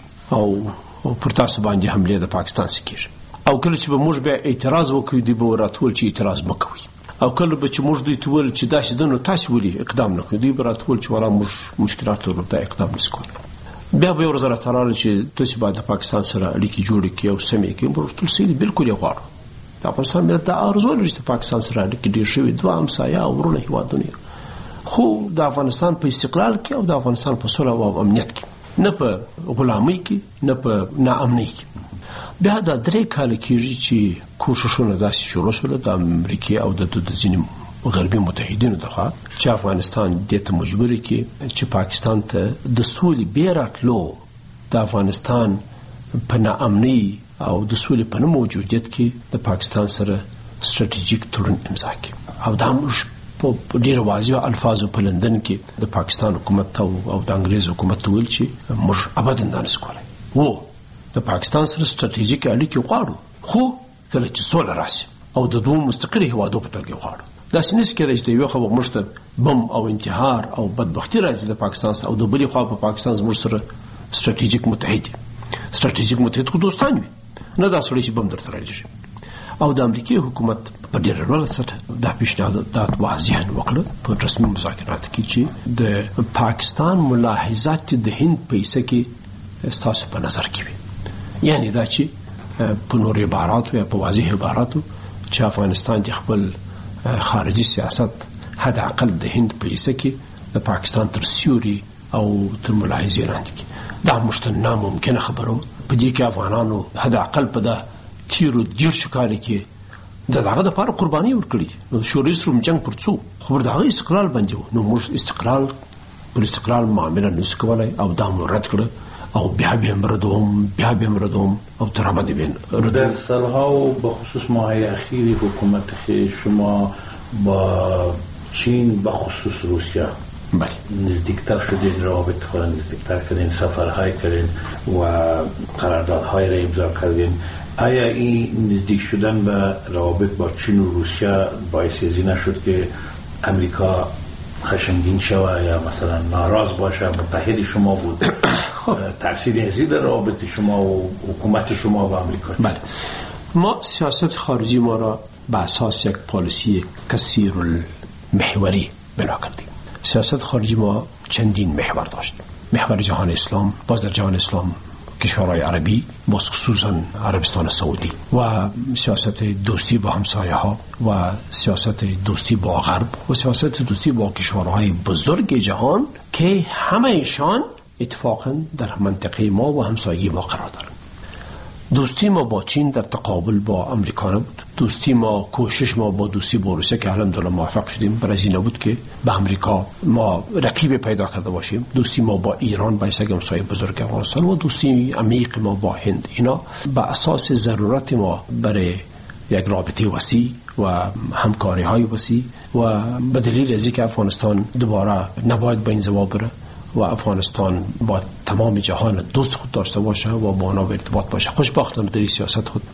او پر تاسو باندې حمله د پاکستان سره کیږي. او کله چې به موږ به اعتراض وکړو دی به راتول چې اعتراض مکوي. او کله به چې موږ دوی تول چې داسې دنو تاسو ولي اقدام نه کوي دوی به راتول چې ولا موږ مشکلات لرو دا اقدام نشو کولی. بیا به ورزره تعالی چې تاسو باید پاکستان سره اړیکې جوړې کړئ او سمې کړئ. ورته سړي بالکل یو غواړي د افغانستان ملت د ارزو لري چې پاکستان سره اړیکې ډېر شوي دوه همسایه او ورونه هیوادونه خو د افغانستان په استقلال کې او د افغانستان په صلح او امنیت کې نه په غلامۍ کې نه په ناامنۍ کې. بیا دا 3 کال کېږي چې کوششونه داسې شروع شول د امریکا او د ځینې غربي متحدینو دغه چې افغانستان دې ته مجبور کړي چې پاکستان ته د سولې بیراتلو د افغانستان په ناامنۍ او د سولې په موجودیت کې د پاکستان سره ستراتیژیک تړون امضا کړي. او دا موږ په ډیرو واضح الفاظو په لندن کې د پاکستان حکومت او د انګریز حکومت ویل چې موږ ابدا نه نسکولی وو د پاکستان سره ستراتیژیک اړیکې غواړو خو کله چې سوله راشي او د دوه مستقل هیوادو په توګه غواړو. دا سنس کې راځي یو خو موږ ته بم او انتحار او بدبختی راځي د پاکستان او د بلې خوا په پاکستان زموږ سره ستراتیژیک متحد ستراتیژیک متحد خو دوستان وي نه دا سړی چې بم درته راځي. او د امریکای حکومت په ډېر ډول سره دا پیشنهاد واضح وکړ په رسمي مذاکراتو کې چې د پاکستان ملاحظات د هند په حصہ کې ستاسو په نظر کې وي. یعنی دا چې په نور عباراتو یا په واضح عباراتو چې افغانستان د خپل خارجي سیاست حد اقل د هند په حصہ کې د پاکستان تر سیوري او تر ملاحظې لاندې کې دا مشتن ناممکنه خبره په دې کې افغانانو حد اقل په دا تیرو 10 کال کې دغه د لپاره قرباني ورکړي. نو شوروي سره جنگ پر څو خبر دغه استقلال باندې نو موږ استقلال پر استقلال معامله نشو کولای او دا مو رد کړ او بیا مردوم او ترابط بین در سالها و به خصوص ماهای اخیری حکومت شما با چین به خصوص روسیه نزدیکتر شدین، روابط خود نزدیکتر کردین، سفرهای کردین و قراردادهای را امضا کردین. آیا این نزدیک شدن به روابط با چین و روسیه باعث ازی نشد که امریکا خشمگین شوه یا مثلا ناراض باشه؟ متحد شما بود، تأثیر ازی در روابط شما و حکومت شما و امریکا؟ بله، ما سیاست خارجی ما را به اساس یک پالیسی کثیر المحوری بنا کردیم. سیاست خارجی ما چندین محور داشت. محور جهان اسلام، باز در جهان اسلام کشورهای عربی، باز خصوصا عربستان سعودی، و سیاست دوستی با همسایه ها و سیاست دوستی با غرب و سیاست دوستی با کشورهای بزرگ جهان که همه ایشان اتفاقا در منطقه ما و همسایگی ما قرار دارند. دوستی ما با چین در تقابل با امریکا نبود. دوستی ما، کوشش ما با دوستی با روسیه که الحمدلله موفق شدیم، برای این نبود که به امریکا ما رقیب پیدا کرده باشیم. دوستی ما با ایران باعث همسایه بزرگ افغانستان و دوستی عمیق ما با هند، اینا به اساس ضرورت ما برای یک رابطه وسیع و همکاری های وسیع و به دلیل از اینکه افغانستان دوباره نباید به انزوا بره و افغانستان با تمام جهان دوست خود داشته باشه و با آنها ارتباط باشه. خوشبختانه در سیاست خود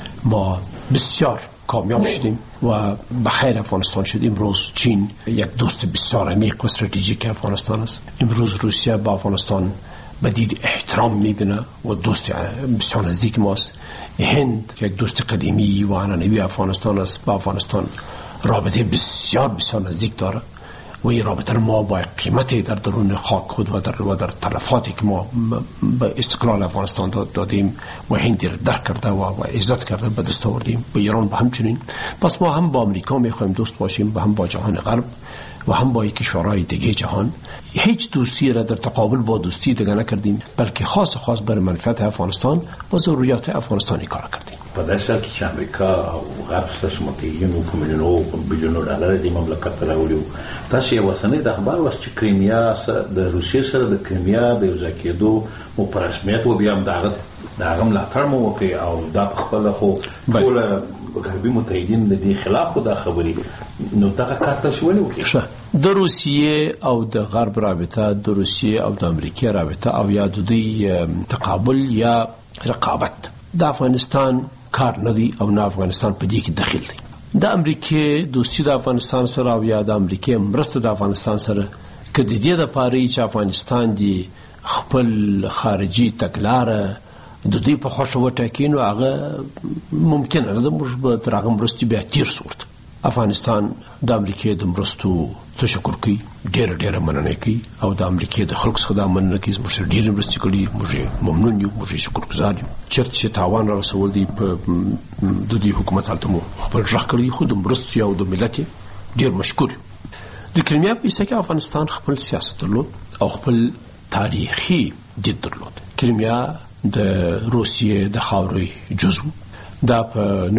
ما بسیار کامیاب شدیم و بخیر افغانستان شد. امروز چین یک دوست بسیار عمیق و استراتژیک افغانستان است. امروز روسیه با افغانستان به دید احترام میبینه و دوست بسیار نزدیک ماست. هند که یک دوست قدیمی و عنعنوی افغانستان است، با افغانستان رابطه بسیار بسیار نزدیک داره و این رابطه ما با قیمتی در درون خاک خود و در تلفاتی که ما به استقلال افغانستان دادیم و هند را درک کرده و عزت کرده به دست آوردیم. با ایران به همچنین. پس ما هم با امریکا میخوایم دوست باشیم و هم با جهان غرب و هم با کشورهای دیگه جهان. هیچ دوستی را در تقابل با دوستی دیگه نکردیم، بلکه خاص برای منفعت افغانستان و ضروریات افغانستانی کار کردیم. په داسې حال کې چې امریکا او غرب ستاسو متحدینو په میلیونو بلیونو ډالر د مملکت ته راوړي وو، تاسو یو وسنۍ د اخبار واست چې کریمیا د روسیې سره د کریمیا د یوځای کېدو مو په رسمیت و بیا هم د هغه ملاتړ مو وکړي او دا په خپله خو ټوله غربي متحدین د دې خلاف خو دا خبرې، نو دغه کار تاسو ولې وکړئ؟ د روسیې او د غرب رابطه، د روسیې او د امریکا رابطه او یا د دوی تقابل یا رقابت د افغانستان کار نه دی او نه افغانستان په دې کې دخیل دی. د امریکا دوستی د افغانستان سره او یا د امریکا مرسته د افغانستان سره که د دې لپاره چې افغانستان دی خپل خارجي تګلاره د دوی په خوښه وټاکي، نو هغه ممکنه نه ده. موږ به تر هغه مرستې بیا تیر سورت. افغانستان د امریکا د مرستو تشکر کوي، ډېره مننه کوي او د امریکا د خلکو څخه دا مننه کوي. موږ ډېرې مرستې کړي، موږ ممنون یو، موږ شکرګزار یو. چېرته چې تاوان را رسول دی په د دوی حکومت هلته مو خپل غږ کړی، خو د مرستو یا د ملت ډېر مشکور یو. د کریمیا په حصه کې افغانستان خپل سیاست درلود او خپل تاریخي دید درلود. کریمیا د روسیې د خاورې جزو دا په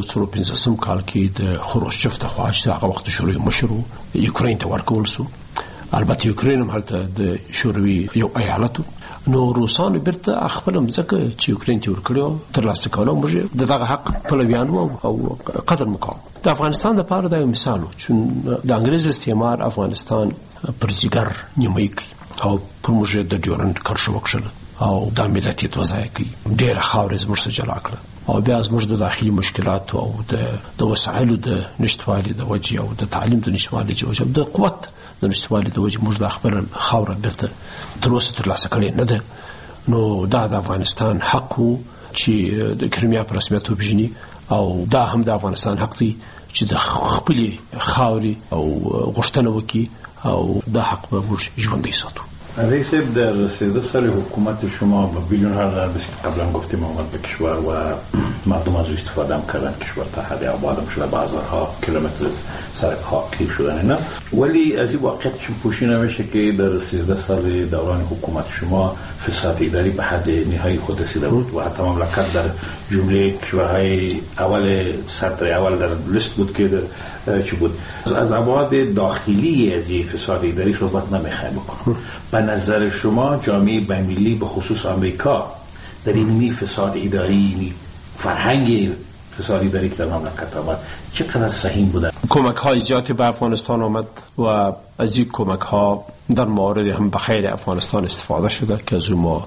1953 کال کې د خروشچف د خوا چې هغه وخت شوروي مشر یوکرين ته ورکول شو. البته یوکرين هم هلته د شوروي یو ایالت، نو روسانو بیرته خپل مځکه چې یوکرين ته ورکړو ترلاسه کولو. موږ دغه حق پلویان او قدر مقام. د افغانستان لپاره دا یو مثال و چې د انګريز استعمار افغانستان پر جګر نیمه کې او پر موږ د ډیورنډ کرښه وکړه او د ملت توزیع کوي. ډېر خاورې زموږ څخه جلا کړه او بیا زموږ د داخلي مشکلات او د وسایلو د نشټوالي د وجې او د تعلیم د نشټوالي د وجې او د قوت د نشټوالي د وجې موږ د خپل خاوره بیرته تر اوسه ترلاسه کړې نه ده نو دا د افغانستان حق وو چې د کرمیا په رسمیت وپیژني او دا هم د افغانستان حق دی چې د خپل خاوري او غوښتنه وکړي او دا حق به موږ ژوندی ساتو. رئیس صاحب در 13 سال حکومت شما با بیلیون ها دلار که قبلا گفتیم آمد به کشور و مردم از استفاده کردن، کشور تحت آبادم شده، بازارها کیلومتر سرک‌ها کلیر شدن اینا، ولی از این واقعیت چون پوشی نمیشه که در 13 سال دوران حکومت شما فساد اداری به حد نهایی خود رسیده بود و حتی مملکت در جمله کشورهای اول سطر اول در لیست بود که چی بود. از ابعاد داخلی از این فساد اداری صحبت نمیخوایم بکنم. به نظر شما جامعه بین‌المللی به خصوص آمریکا در این فساد اداری، فرهنگ فساد اداری که در مملکت آمد چقدر سهیم بوده؟ کمک های زیادی به افغانستان آمد و از این کمک ها در مورد هم به خیر افغانستان استفاده شده که از ما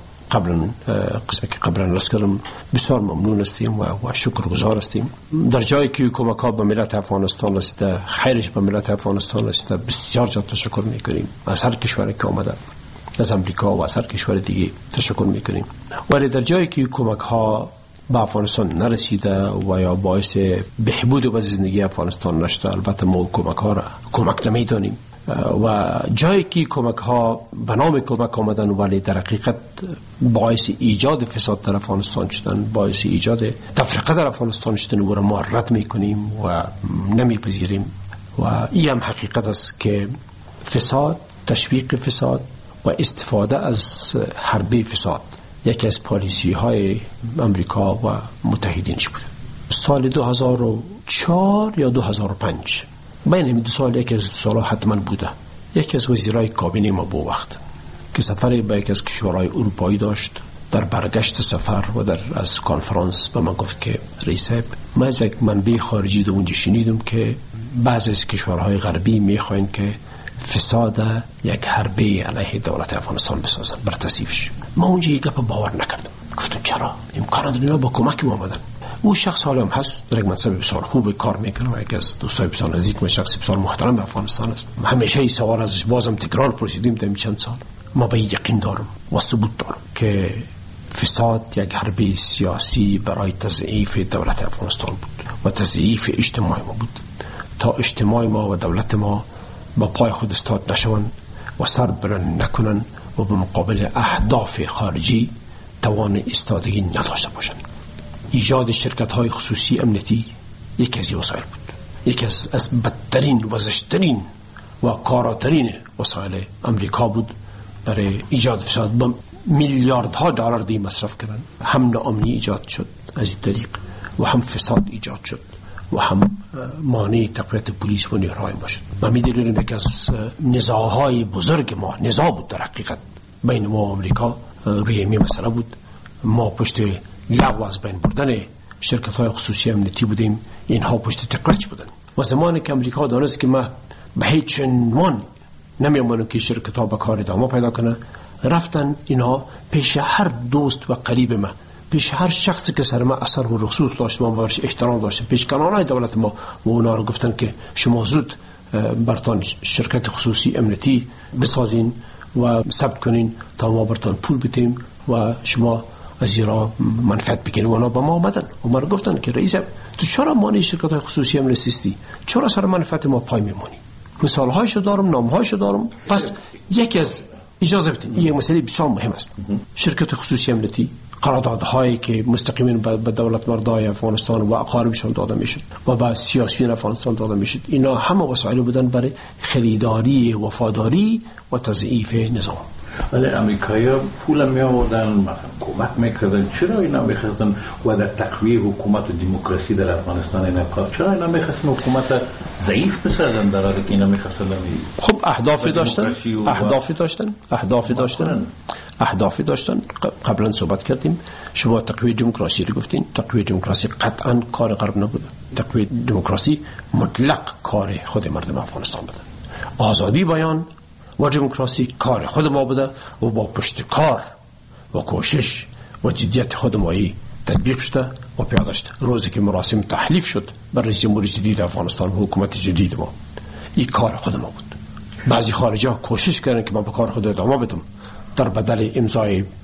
قسمی که قبلا رس کردم بسیار ممنون هستیم و شکرگزار هستیم. در جایی که کمک ها به ملت افغانستان رسیده، خیرش به ملت افغانستان رسیده، بسیار زیاد تشکر میکنیم از هر کشوری که آمده، از امریکا و از هر کشور دیگه تشکر میکنیم. ولی در جایی که کمک ها به افغانستان نرسیده و یا باعث بهبود وضع زندگی افغانستان نشده، البته ما کمک ها را کمک نمیدانیم و جایی که کمک ها به نام کمک آمدن ولی در حقیقت باعث ایجاد فساد در افغانستان شدن، باعث ایجاد تفرقه در افغانستان شدن و را ما رد میکنیم و نمیپذیریم و این هم حقیقت است که فساد، تشویق فساد و استفاده از حربه فساد یکی از پالیسی های امریکا و متحدینش بود. سال 2004 یا 2005 بین این دو سال یکی از سالها حتما بوده، یکی از وزیرای کابینه ما با وقت که سفر به یکی از کشورهای اروپایی داشت، در برگشت سفر و در از کنفرانس به من گفت که رئیس صاحب من از یک منبع خارجی دو اونجا شنیدم که بعضی از کشورهای غربی میخواین که فساد یک حربه علیه دولت افغانستان بسازن، برتصیفش. ما اونجا یک گپ باور نکردم، گفتم چرا؟ امکان نداره اینا با کمک ما آمدن. او شخص حالا هم هست، در یک منصب بسیار خوب کار میکنه و یکی از دوستای بسیار نزدیک و شخص بسیار محترم به افغانستان است. همیشه این سوال ازش بازم تکرار پرسیدیم در چند سال. ما به یقین دارم و ثبوت دارم که فساد یک حربه سیاسی برای تضعیف دولت افغانستان بود و تضعیف اجتماع ما بود تا اجتماع ما و دولت ما با پای خود استاد نشون و سر بلند نکنن و به مقابل اهداف خارجی توان ایستادگی نداشته باشند. ایجاد شرکت‌های خصوصی امنیتی یکی از وسایل بود، یکی از بدترین و زشترین و کاراترین وسایل امریکا بود برای ایجاد فساد. با میلیاردها دلار دی مصرف کردن، هم ناامنی ایجاد شد از این طریق و هم فساد ایجاد شد و هم مانع تقویت پلیس و نیروهای ما شد. و می‌دونیم یکی از نزاع‌های بزرگ ما نزاع بود در حقیقت بین ما و امریکا روی این مسئله بود. ما پشت لغو از بین بردن شرکت‌های خصوصی امنیتی بودیم، اینها پشت تقلچ بودن. و زمانی که امریکا دانست که ما به هیچ عنوان نمی‌مانم که شرکت‌ها به کار ادامه پیدا کنه، رفتن اینها پیش هر دوست و قریب ما، پیش هر شخصی که سر ما اثر و رسوخ داشت، ما باش احترام داشت، پیش کنانای دولت ما و اونا رو گفتن که شما زود برتان شرکت خصوصی امنیتی بسازین و ثبت کنین تا ما برتان پول بدیم و شما از ایران منفعت بگیریم. اونا با ما آمدن و ما رو گفتن که رئیس تو چرا مانع شرکت خصوصی امنیتی، چرا سر منفعت ما پای میمونی؟ مثال‌هایشو دارم، نام‌هایشو دارم. پس یکی از اجازه بدید، این مسئله بسیار مهم است. شرکت خصوصی امنیتی قراردادهایی که مستقیما به دولت مردای افغانستان و اقاربشان داده میشد و به سیاسیون افغانستان داده میشد، اینا همه وسایل بودن برای خریداری وفاداری و تضعیف نظام. ولی امریکایی‌ها پول می آوردن، مثلا کمک میکردن، چرا اینا میخواستن و در تقویه حکومت و دموکراسی در افغانستان اینا کار، چرا اینا میخواستن حکومت ضعیف بسازن در حالی که اینا میخواستن؟ خب اهدافی داشتن. قبلا صحبت کردیم، شما تقویه دموکراسی رو گفتین. تقویه دموکراسی قطعا کار غرب نبوده، تقویه دموکراسی مطلق کار خود مردم افغانستان بوده. آزادی بیان و دموکراسی کار خود ما بوده و با پشت کار و کوشش و جدیت خود مایی تطبیق شده و پیاده شده. روزی که مراسم تحلیف شد بر رئیس جمهوری جدید افغانستان و حکومت جدید ما، این کار خود ما بود. بعضی خارجی ها کوشش کردن که ما به کار خود ادامه بدیم در بدل امضای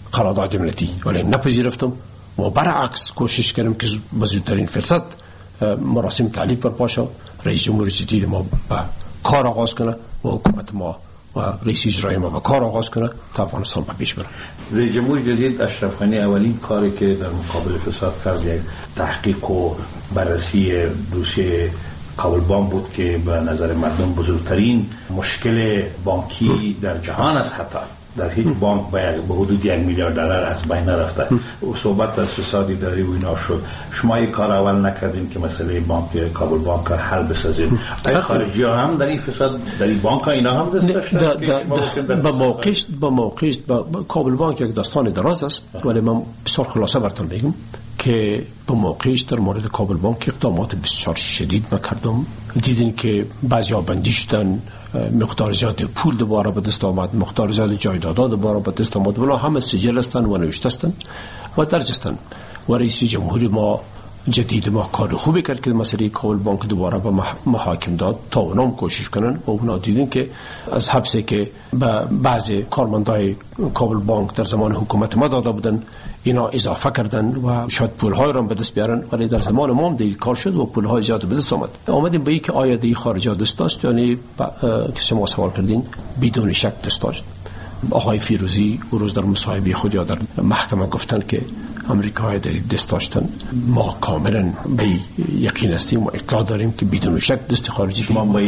قرارداد ملتی ولی نپذیرفتم و برعکس کوشش کردم که بزودترین فرصت مراسم تعلیف برپا شد. رئیس جمهور جدید ما به کار آغاز کنه و حکومت ما و رئیس اجرایی ما به کار آغاز کنه تا افغانستان به پیش بره. رئیس جمهور جدید اشرف غنی اولین کاری که در مقابل فساد کرد یک تحقیق و بررسی دوسیه کابل بانک بود که به نظر مردم بزرگترین مشکل بانکی در جهان است. حتی در هیچ بانک به حدود 1 میلیارد دلار از بین رفته و صحبت از فساد اداری و اینا شد. شما این کار اول نکردین که مسئله بانک کابل بانک حل بسازین؟ خارجی ها هم در این فساد در این بانک ها اینا هم دست داشتن؟ با موقعش کابل بانک یک داستان دراز است ولی من بسیار خلاصه براتون بگم که با موقعش در مورد کابل بانک اقدامات بسیار شدید نکردم. دیدین که بعضیا بندی شدن، مقدار زیاد پول دوباره به دست آمد، مقدار زیاد جایدادات دوباره به دست آمد، ولی همه سجل هستند و نوشته هستند و درج هستند. و رئیس جمهور ما جدید ما کار خوبی کرد که مسئله کابل بانک دوباره به محاکم داد تا اونام کوشش کنن و اونا دیدن که از حبسی که بعضی کارمندای کابل بانک در زمان حکومت ما داده بودن اینا اضافه کردن و شاید پول‌های را به دست بیارن، ولی در زمان ما هم دیگه کار شد و پول‌های زیاد به دست آمد. اومدیم به اینکه آیا دیگه خارجی دست داشت، یعنی که شما سوال کردین بدون شک دست داشت. آقای فیروزی او روز در مصاحبه خود یا در محکمه گفتن که امریکایی در دست داشتن. ما کاملا به یقین هستیم و اطلاع داریم که بدون شک دست خارجی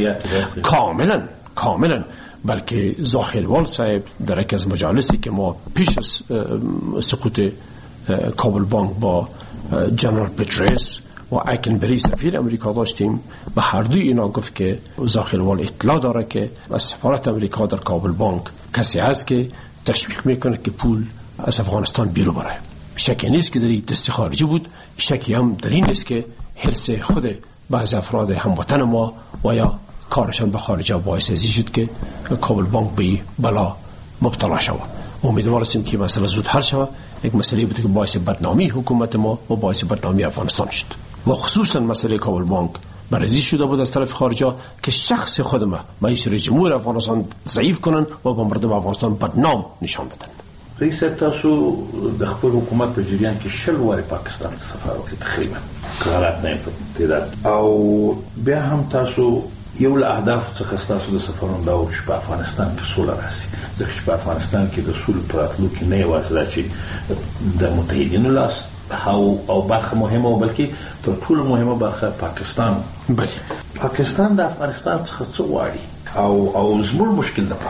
کاملا بلکه زاخیلوال صاحب در یک از مجالسی که ما پیش از سقوط کابل بانک با جنرال پتریس و ایکنبری سفیر امریکا داشتیم و هر دوی اینا گفت که زاخیلوال اطلاع داره که از سفارت امریکا در کابل بانک کسی هست که تشویق میکنه که پول از افغانستان بیرون بره. شکی نیست که در این دست خارجی بود، شکی هم در این نیست که حرص خود بعض افراد هموطن ما و یا کارشان به خارج باعث ازی شد که کابل بانک به بلا مبتلا شود. امیدوار هستیم که مسئله زود حل شود. یک مسئله بود که باعث بدنامی حکومت ما و باعث بدنامی افغانستان شد و خصوصا مسئله کابل بانک بررسی شده بود از طرف خارجا که شخص خود ما رئیس جمهور افغانستان ضعیف کنن و با مردم افغانستان بدنام نشان بدن. رئیس تاسو د خپل حکومت په جریان کې شل واري پاکستان ته سفر وکړ تقریبا قرارات نه پاتې او بیا هم تاسو یو له اهداف څخه تاسو د سفرونو دا چې په افغانستان کې سوله راشي. ځکه چې په افغانستان کې د سولې پراتلو کې نه یوازې دا چې د متحدینو لاس او برخه مهمه و بلکې تر ټولو مهمه برخه پاکستان. پاکستان د افغانستان څخه څه غواړي او زموږ مشکل د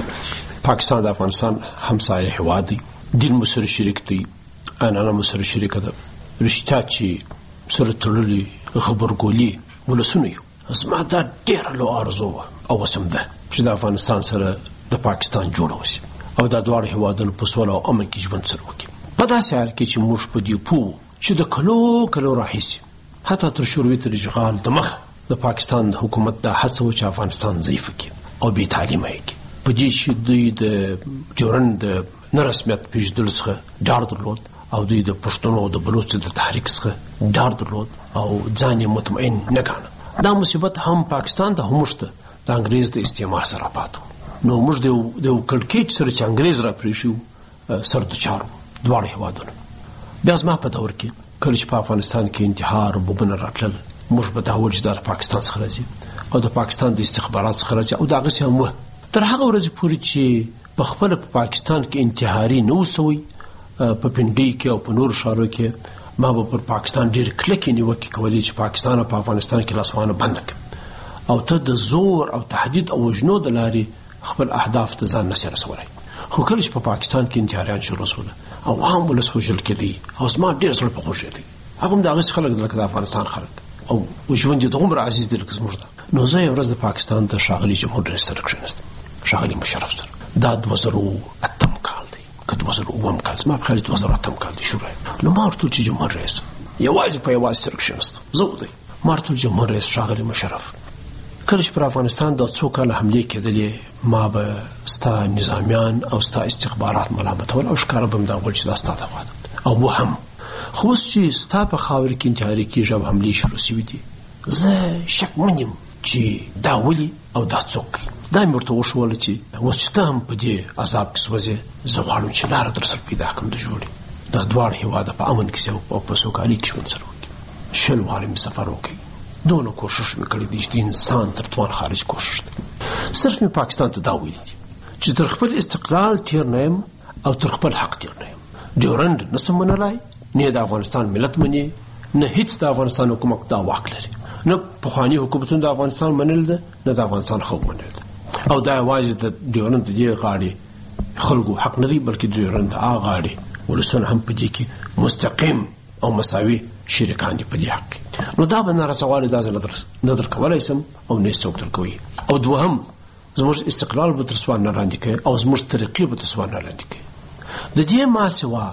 پاکستان د افغانستان همسایه هیواد دی، دین مو سره شریک دی، عنعنه مو سره شریک ده، رشته چې سره تړلي خبرګولي ولسونه یو. زما دا ډېره لو آرزو او وسم ده چې د افغانستان سره د پاکستان جوړه وشي او دا دواړه هیوادونه په سوله او امن کې ژوند سره وکړي. په داسې حال کې چې موږ په دې پوه چې د کلو راهیسې حتی تر شوروي تر اشغال د مخه د پاکستان د حکومت دا هڅه و چې افغانستان ضعیف کړي او بې تعلیمه یې کړي. په دې چې دوی د جوړن د نه رسمیت پېژندلو څخه ډاډ درلود او دوی د پښتنو او د بلوڅو د تحریک څخه ډاډ درلود او ځان یې مطمئن نه ګاڼه. دا مصیبت هم پاکستان ته هم شته د انګریز د استعمار سره پاتو. نو موږ د یو کړکېچ سره چې انګریز را پرې شو سر دوچار دواړه هیوادونه. بیا زما په دور کې کله چې په افغانستان کې انتحار بمونه راتلل موږ به دا ویل چې دا پاکستان څخه راځي او د پاکستان د استخبارات څخه راځي او دغسې هم وه. تر هغه ورځې پورې چې په خپله په پاکستان کې انتحاري نه وسوی په پنډۍ کې او په نورو ښارو کې ما به پر پاکستان ډېر کلکې نیوکې کولې چې پاکستان او په افغانستان کې لاسوانه بنده کړي او ته د زور او تهدید او وژنو د لارې خپل اهداف ته ځان نشي رسولی. خو کله چې په پاکستان کې انتحاریان شروع شول او عام ولس وژل کېدی او زما ډېر زړه په خوږېدی. هغه هم د هغسې خلک لکه د افغانستان خلک او ژوند یې دومره عزیز دی لکه زموږ ده. نو زه یو ورځ د پاکستان د ښاغلي جمهور رئیس سره کښېنستم، ښاغلي مشرف سره. دا 2008 کال دی که 2009 کال، زما په خیال 2008 کال دی شروع. نو ما ورته وویل چې جمهور رئیس یوازې په یوازې سره کښېنستم، زه ودی. ما ورته وویل جمهور رئیس ښاغلي مشرف کله چې پر افغانستان دا څو کاله حملې کېدلې ما به ستا نظامیان او ستا استخبارات ملامتول او ښکاره به م دا ویل چې دا ستا دفاع ده او هم. خو اوس چې ستا په خاوره کې انتحاري کېږي او حملې شروع شوي دي زه شکمن یم چې دا ولي او دا څوک دا مرته وشول چې اوس چې هم په دې عذاب کې سوځي زه غواړم چې لار در سره پیدا کړم د جوړي دا دواړه هیواد په امن کې او په سوکالي کې ژوند سره وکړي شل وارم سفر وکړي دونه کوشش مې کړی دی چې انسان تر توان خارج کوشش صرف مې پاکستان ته دا ویلي دي چې تر خپل استقلال تیر نه یم او تر خپل حق تیر نه یم ډیورنډ نسم منلای نه د افغانستان ملت مني نه هیڅ د افغانستان حکومت دا واک لري نه پخوانی حکومتونه د افغانستان منل ده نه د افغانستان خلک منل ده او دا یوازې د ډیورنډ د غاړې خلکو حق نه دی بلکې د ډیورنډ د غاړې ولسونه هم په دې کې مستقیم او مساوي شریکان دي په دې حق نو دا به نارسواله دا نه درکولای سم او نه څوک درکوي او دوهم زموږ استقلال به تر سوال نه لاندې کوي او زموږ طریقې به تر سوال نه لاندې کوي د دې ما سوا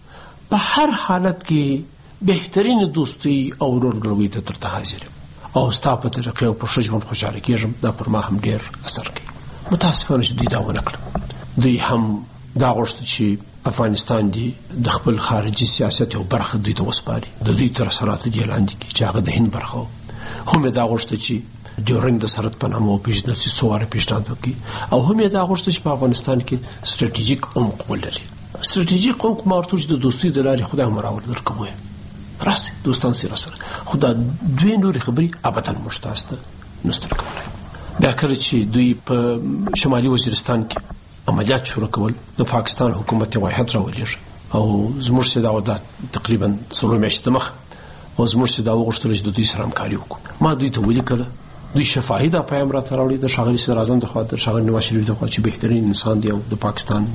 په هر حالت کې بهترین دوستي او ورورګلوي ته تر حاضر او ستا په طریقې او په ژوند خوشاله کېږم دا پر ما هم ډېر اثر کوي متاسفانه چې دوی دا ونه کړل دوی هم دا غوښتل چې افغانستان دی د خپل خارجي سیاست یو برخه دوی ته وسپاري د دوی تر اثراتو دی لاندې کې چې هغه د هند برخه هم دا غوښتل چې ډیورنډ د سرحد په نامه پیژندل شي څواره پیشنهاد وکړي او هم دا غوښتل چې په افغانستان کې ستراتیژیک عمق ولري ستراتیژیک عمق مارتوج د دوستۍ د لارې خدای مراول درکوي راس دوستان سره خدای دوی نور خبري ابدا مشتاسته نستر کولای بیا کله چې دوی په شمالي وزیرستان کې عملیات شروع کول د پاکستان حکومت واحد راولېږي او زموږ سره دا تقریبا څلور میاشتې مخ او زموږ سره دا وغوښتل چې د دوی سره همکاري وکړو ما دوی ته ولیکل دوی شفاهي دا پیغام راته راوړي د ښاغلي صدر اعظم د خاطر ښاغلي نواز شریف د خاطر چې بهترین انسان دی او د پاکستان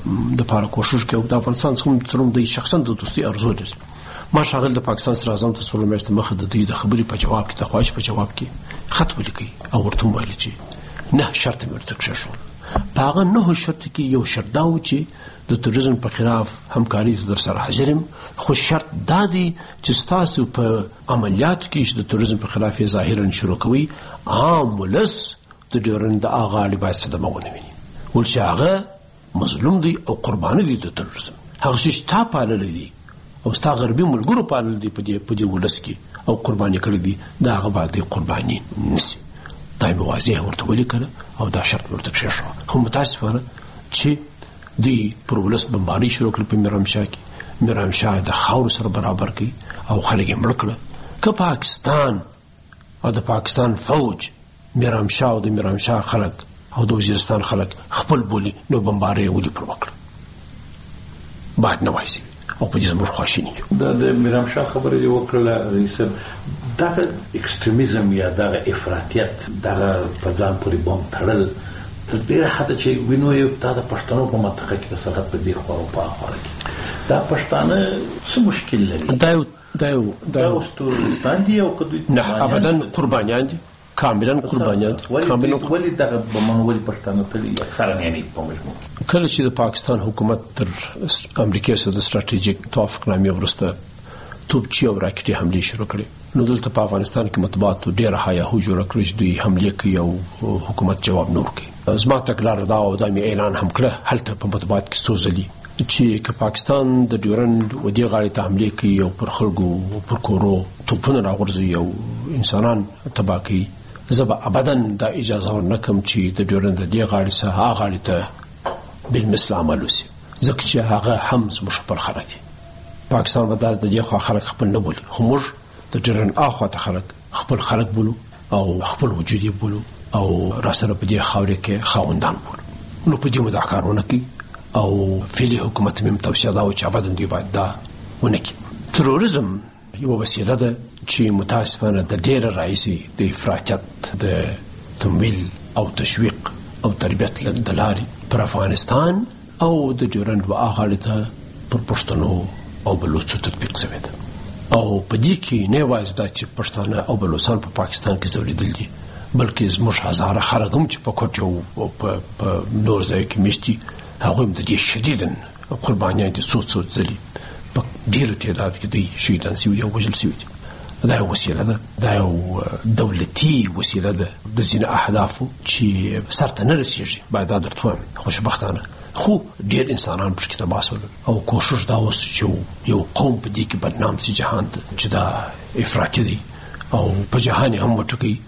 د لپاره کوشش کوي د افغانستان څخه د شخصا د دوستي ارزو لري ما ښاغلي د پاکستان صدر اعظم ته څلور میاشتې مخ د دوی د خبرې په جواب کې د خواهش په جواب کې خط ولیکي او ورته ویل چې نه شرط مې ورته کښېښول په هغه نه شرط کې یو شرط دا و چې د تروریزم په خلاف همکاري در سره حاضر یم خو شرط دا دی چې تاسو په عملیاتو کې چې د تروریزم په خلاف ظاهرا شروع کوي عام ولس د ډیورنډ د غاړې باید صدمه ونه ویني ول چې هغه مظلوم دی او قرباني دی د تروریزم هغه چې تا پاللی دی او ستا غربي ملګرو پاللی دی په دې ولس کې او قرباني کړی دی دا هغه باید قرباني نشي دا به واضح ورته ولیکل او دا شرط ورته کښېښود خو متاسفانه چې دوی پر ولس بمباري شروع کړل په میرامشاه کې میرامشاه د خاورو سره برابر کړي او خلک یې مړه کړه که پاکستان او د پاکستان فوج میرامشاه او د میرامشاه خلک او د وزیرستان خلک خپل بولی نو بمباري ولي پر وکړه باید نه وایي او په دې زموږ خواشینی د میرامشاه خبرې وکړه رئیس دا ایکستریمیزم یا دا افراطیت دا په ځان پورې بم تړل تر ډیره حد چې وینو یو د پښتنو په منطقه کې د سرحد په دې خوا او په خوا کې دا پښتانه څه مشکل لري دا ټولستان دي او کدوې نه ابدا قربانیان دي کاملا قربانیان ولی دا بمنولي پښتانه تلي اکثرا یعنی په مجموع کله چې د پاکستان حکومت تر امریکا سره د ستراتیژیک توافقنامې ورسته توپچي او راکټي حمله شروع کړې نو دلته په افغانستان کې مطبوعات ډېر هیاهو جوړ کړی چې دوی حمله کوي او حکومت جواب نور کوي زما تکرار دا او دا مې اعلان هم کړ هلته په مطبوعات کې سوزلي چې که پاکستان د ډیورنډ ودی غاړې ته حمله کوي او پر خلکو پر کورو توپونه راغورځي او انسانان تباه کوي زه به ابدا دا اجازه ورنکم چې د ډیورنډ د دې غاړې څخه هغه غاړې ته بالمثل عمل وشي ځکه چې هغه هم زموږ پر خلک پاکستان به د دې خوا خلک خپل نه بولي خو موږ د ډیورنډ اخوا ته خلک خپل خلک بولو او خپل وجود یې بولو او را سره په دې خاورې کې خاوندان بولو نو په دې مو دا کارونه کوي او فعلي حکومت مې توصیه دا و چې ابدا دوی باید دا ونه کړي تروریزم یو وسیله ده چې متاسفانه د ډېر راځي د افراطیت د تمویل او تشویق او تربیت د لارې پر افغانستان او د ډیورنډ واغاړې ته پر پښتنو او بلوچو تطبیق شوی ده او په دې کې نه یوازې دا چې پښتانه او بلوچستان په پاکستان کې ځولیدل دي بلکې زموږ هزاره خلک هم چې په کوټ او په نور ځای کې میشتي هغوی هم د دې شدیداً قربانیان دي څو ځلې په ډېرو تعداد کې دوی شهیدان شوي دي او وژل شوي دي دا یو وسیله ده دا یو دولتي وسیله ده د ځینې اهدافو چې سرته نه رسېږي باید دا درته وایم خوشبختانه خو ډېر انسانان پکې تباه شول او کوشش دا اوس چې یو قوم په دې کې بدنام شي جهان ته چې دا افراطي دی او په جهان هم وټکوي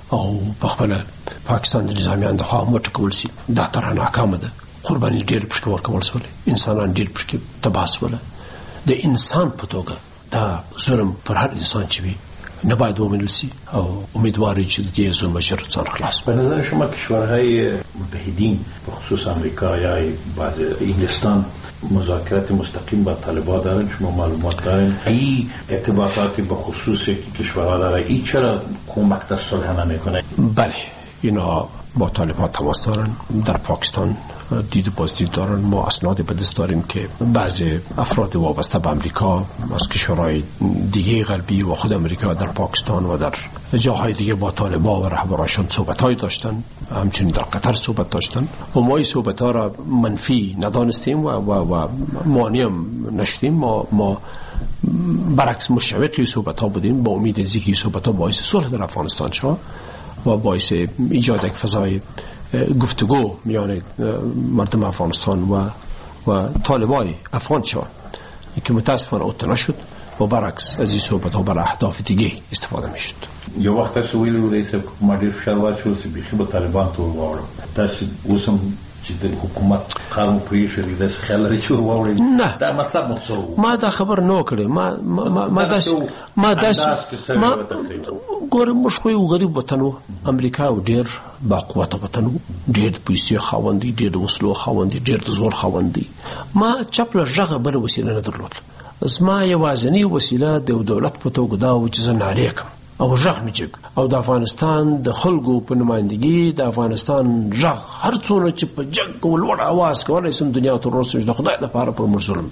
او په خپل پاکستان د نظامیان د خوا مټکول شي دا تر ناکامه ده. قرباني ډېر پرې ورکول شول، انسانان ډېر پرې تباه شول. د انسان په توګه دا ظلم پر هر انسان چې وي نه باید ومنل شي او امیدواري چې د دې ظلم ژر څخه خلاص. به نظر شما کشورهای متحدین به خصوص امریکا یا بعض انگلستان مذاکرات مستقیم با طالبان دارن؟ شما معلومات دارین این ارتباطات به خصوص کشورها داره؟ این چرا کمک در صلح نمیکنه؟ بله، اینا با طالبان تماس دارن. در پاکستان دید بازدید دارن. ما اسناد به دست داریم که بعضی افراد وابسته به امریکا از کشورهای دیگه غربی و خود امریکا در پاکستان و در جاهای دیگه با طالبان و رهبرانشان صحبت‌های داشتن، همچنین در قطر صحبت داشتن و ما این صحبت‌ها را منفی ندانستیم و مانع نشدیم. ما برعکس مشوق صحبت‌ها بودیم با امید از اینکه صحبت‌ها باعث صلح در افغانستان شود و باعث ایجاد یک فضای گفتگو میان مردم افغانستان و طالبای افغان شود که متاسفانه اوت نشد و برعکس از این صحبت ها برای اهداف دیگه استفاده میشد. یو وخت تاسو ویلو رئیس حکومت ډیر فشار واچول چې بیخي به طالبان ته وواړو. تاسو اوسم چې د حکومت قانون پریښی دی داسې خیال لري چې ورواړئ؟ نه، دا مطلب مو څه و؟ ما دا خبر نه کړې. ما ګوره موږ خو یو غریب وطن و. امریکا یو ډېر باقوته وطن و، ډېر پیسې خاوند دی، ډېر د وسلو خاوند دی، ډېر د زور خاوند دی. ما چپله غږه بله وسیله نه درلوده. زما یوازینۍ وسیله د دولت په توګه دا و چې زه نارې کړم او غږ مې جګ او د افغانستان د خلکو په نمایندګي د افغانستان غږ هر څونه چې په جګ او لوړ اواز کولی شم دنیا ته ورسوم د خدای لپاره پر موږ ظلم.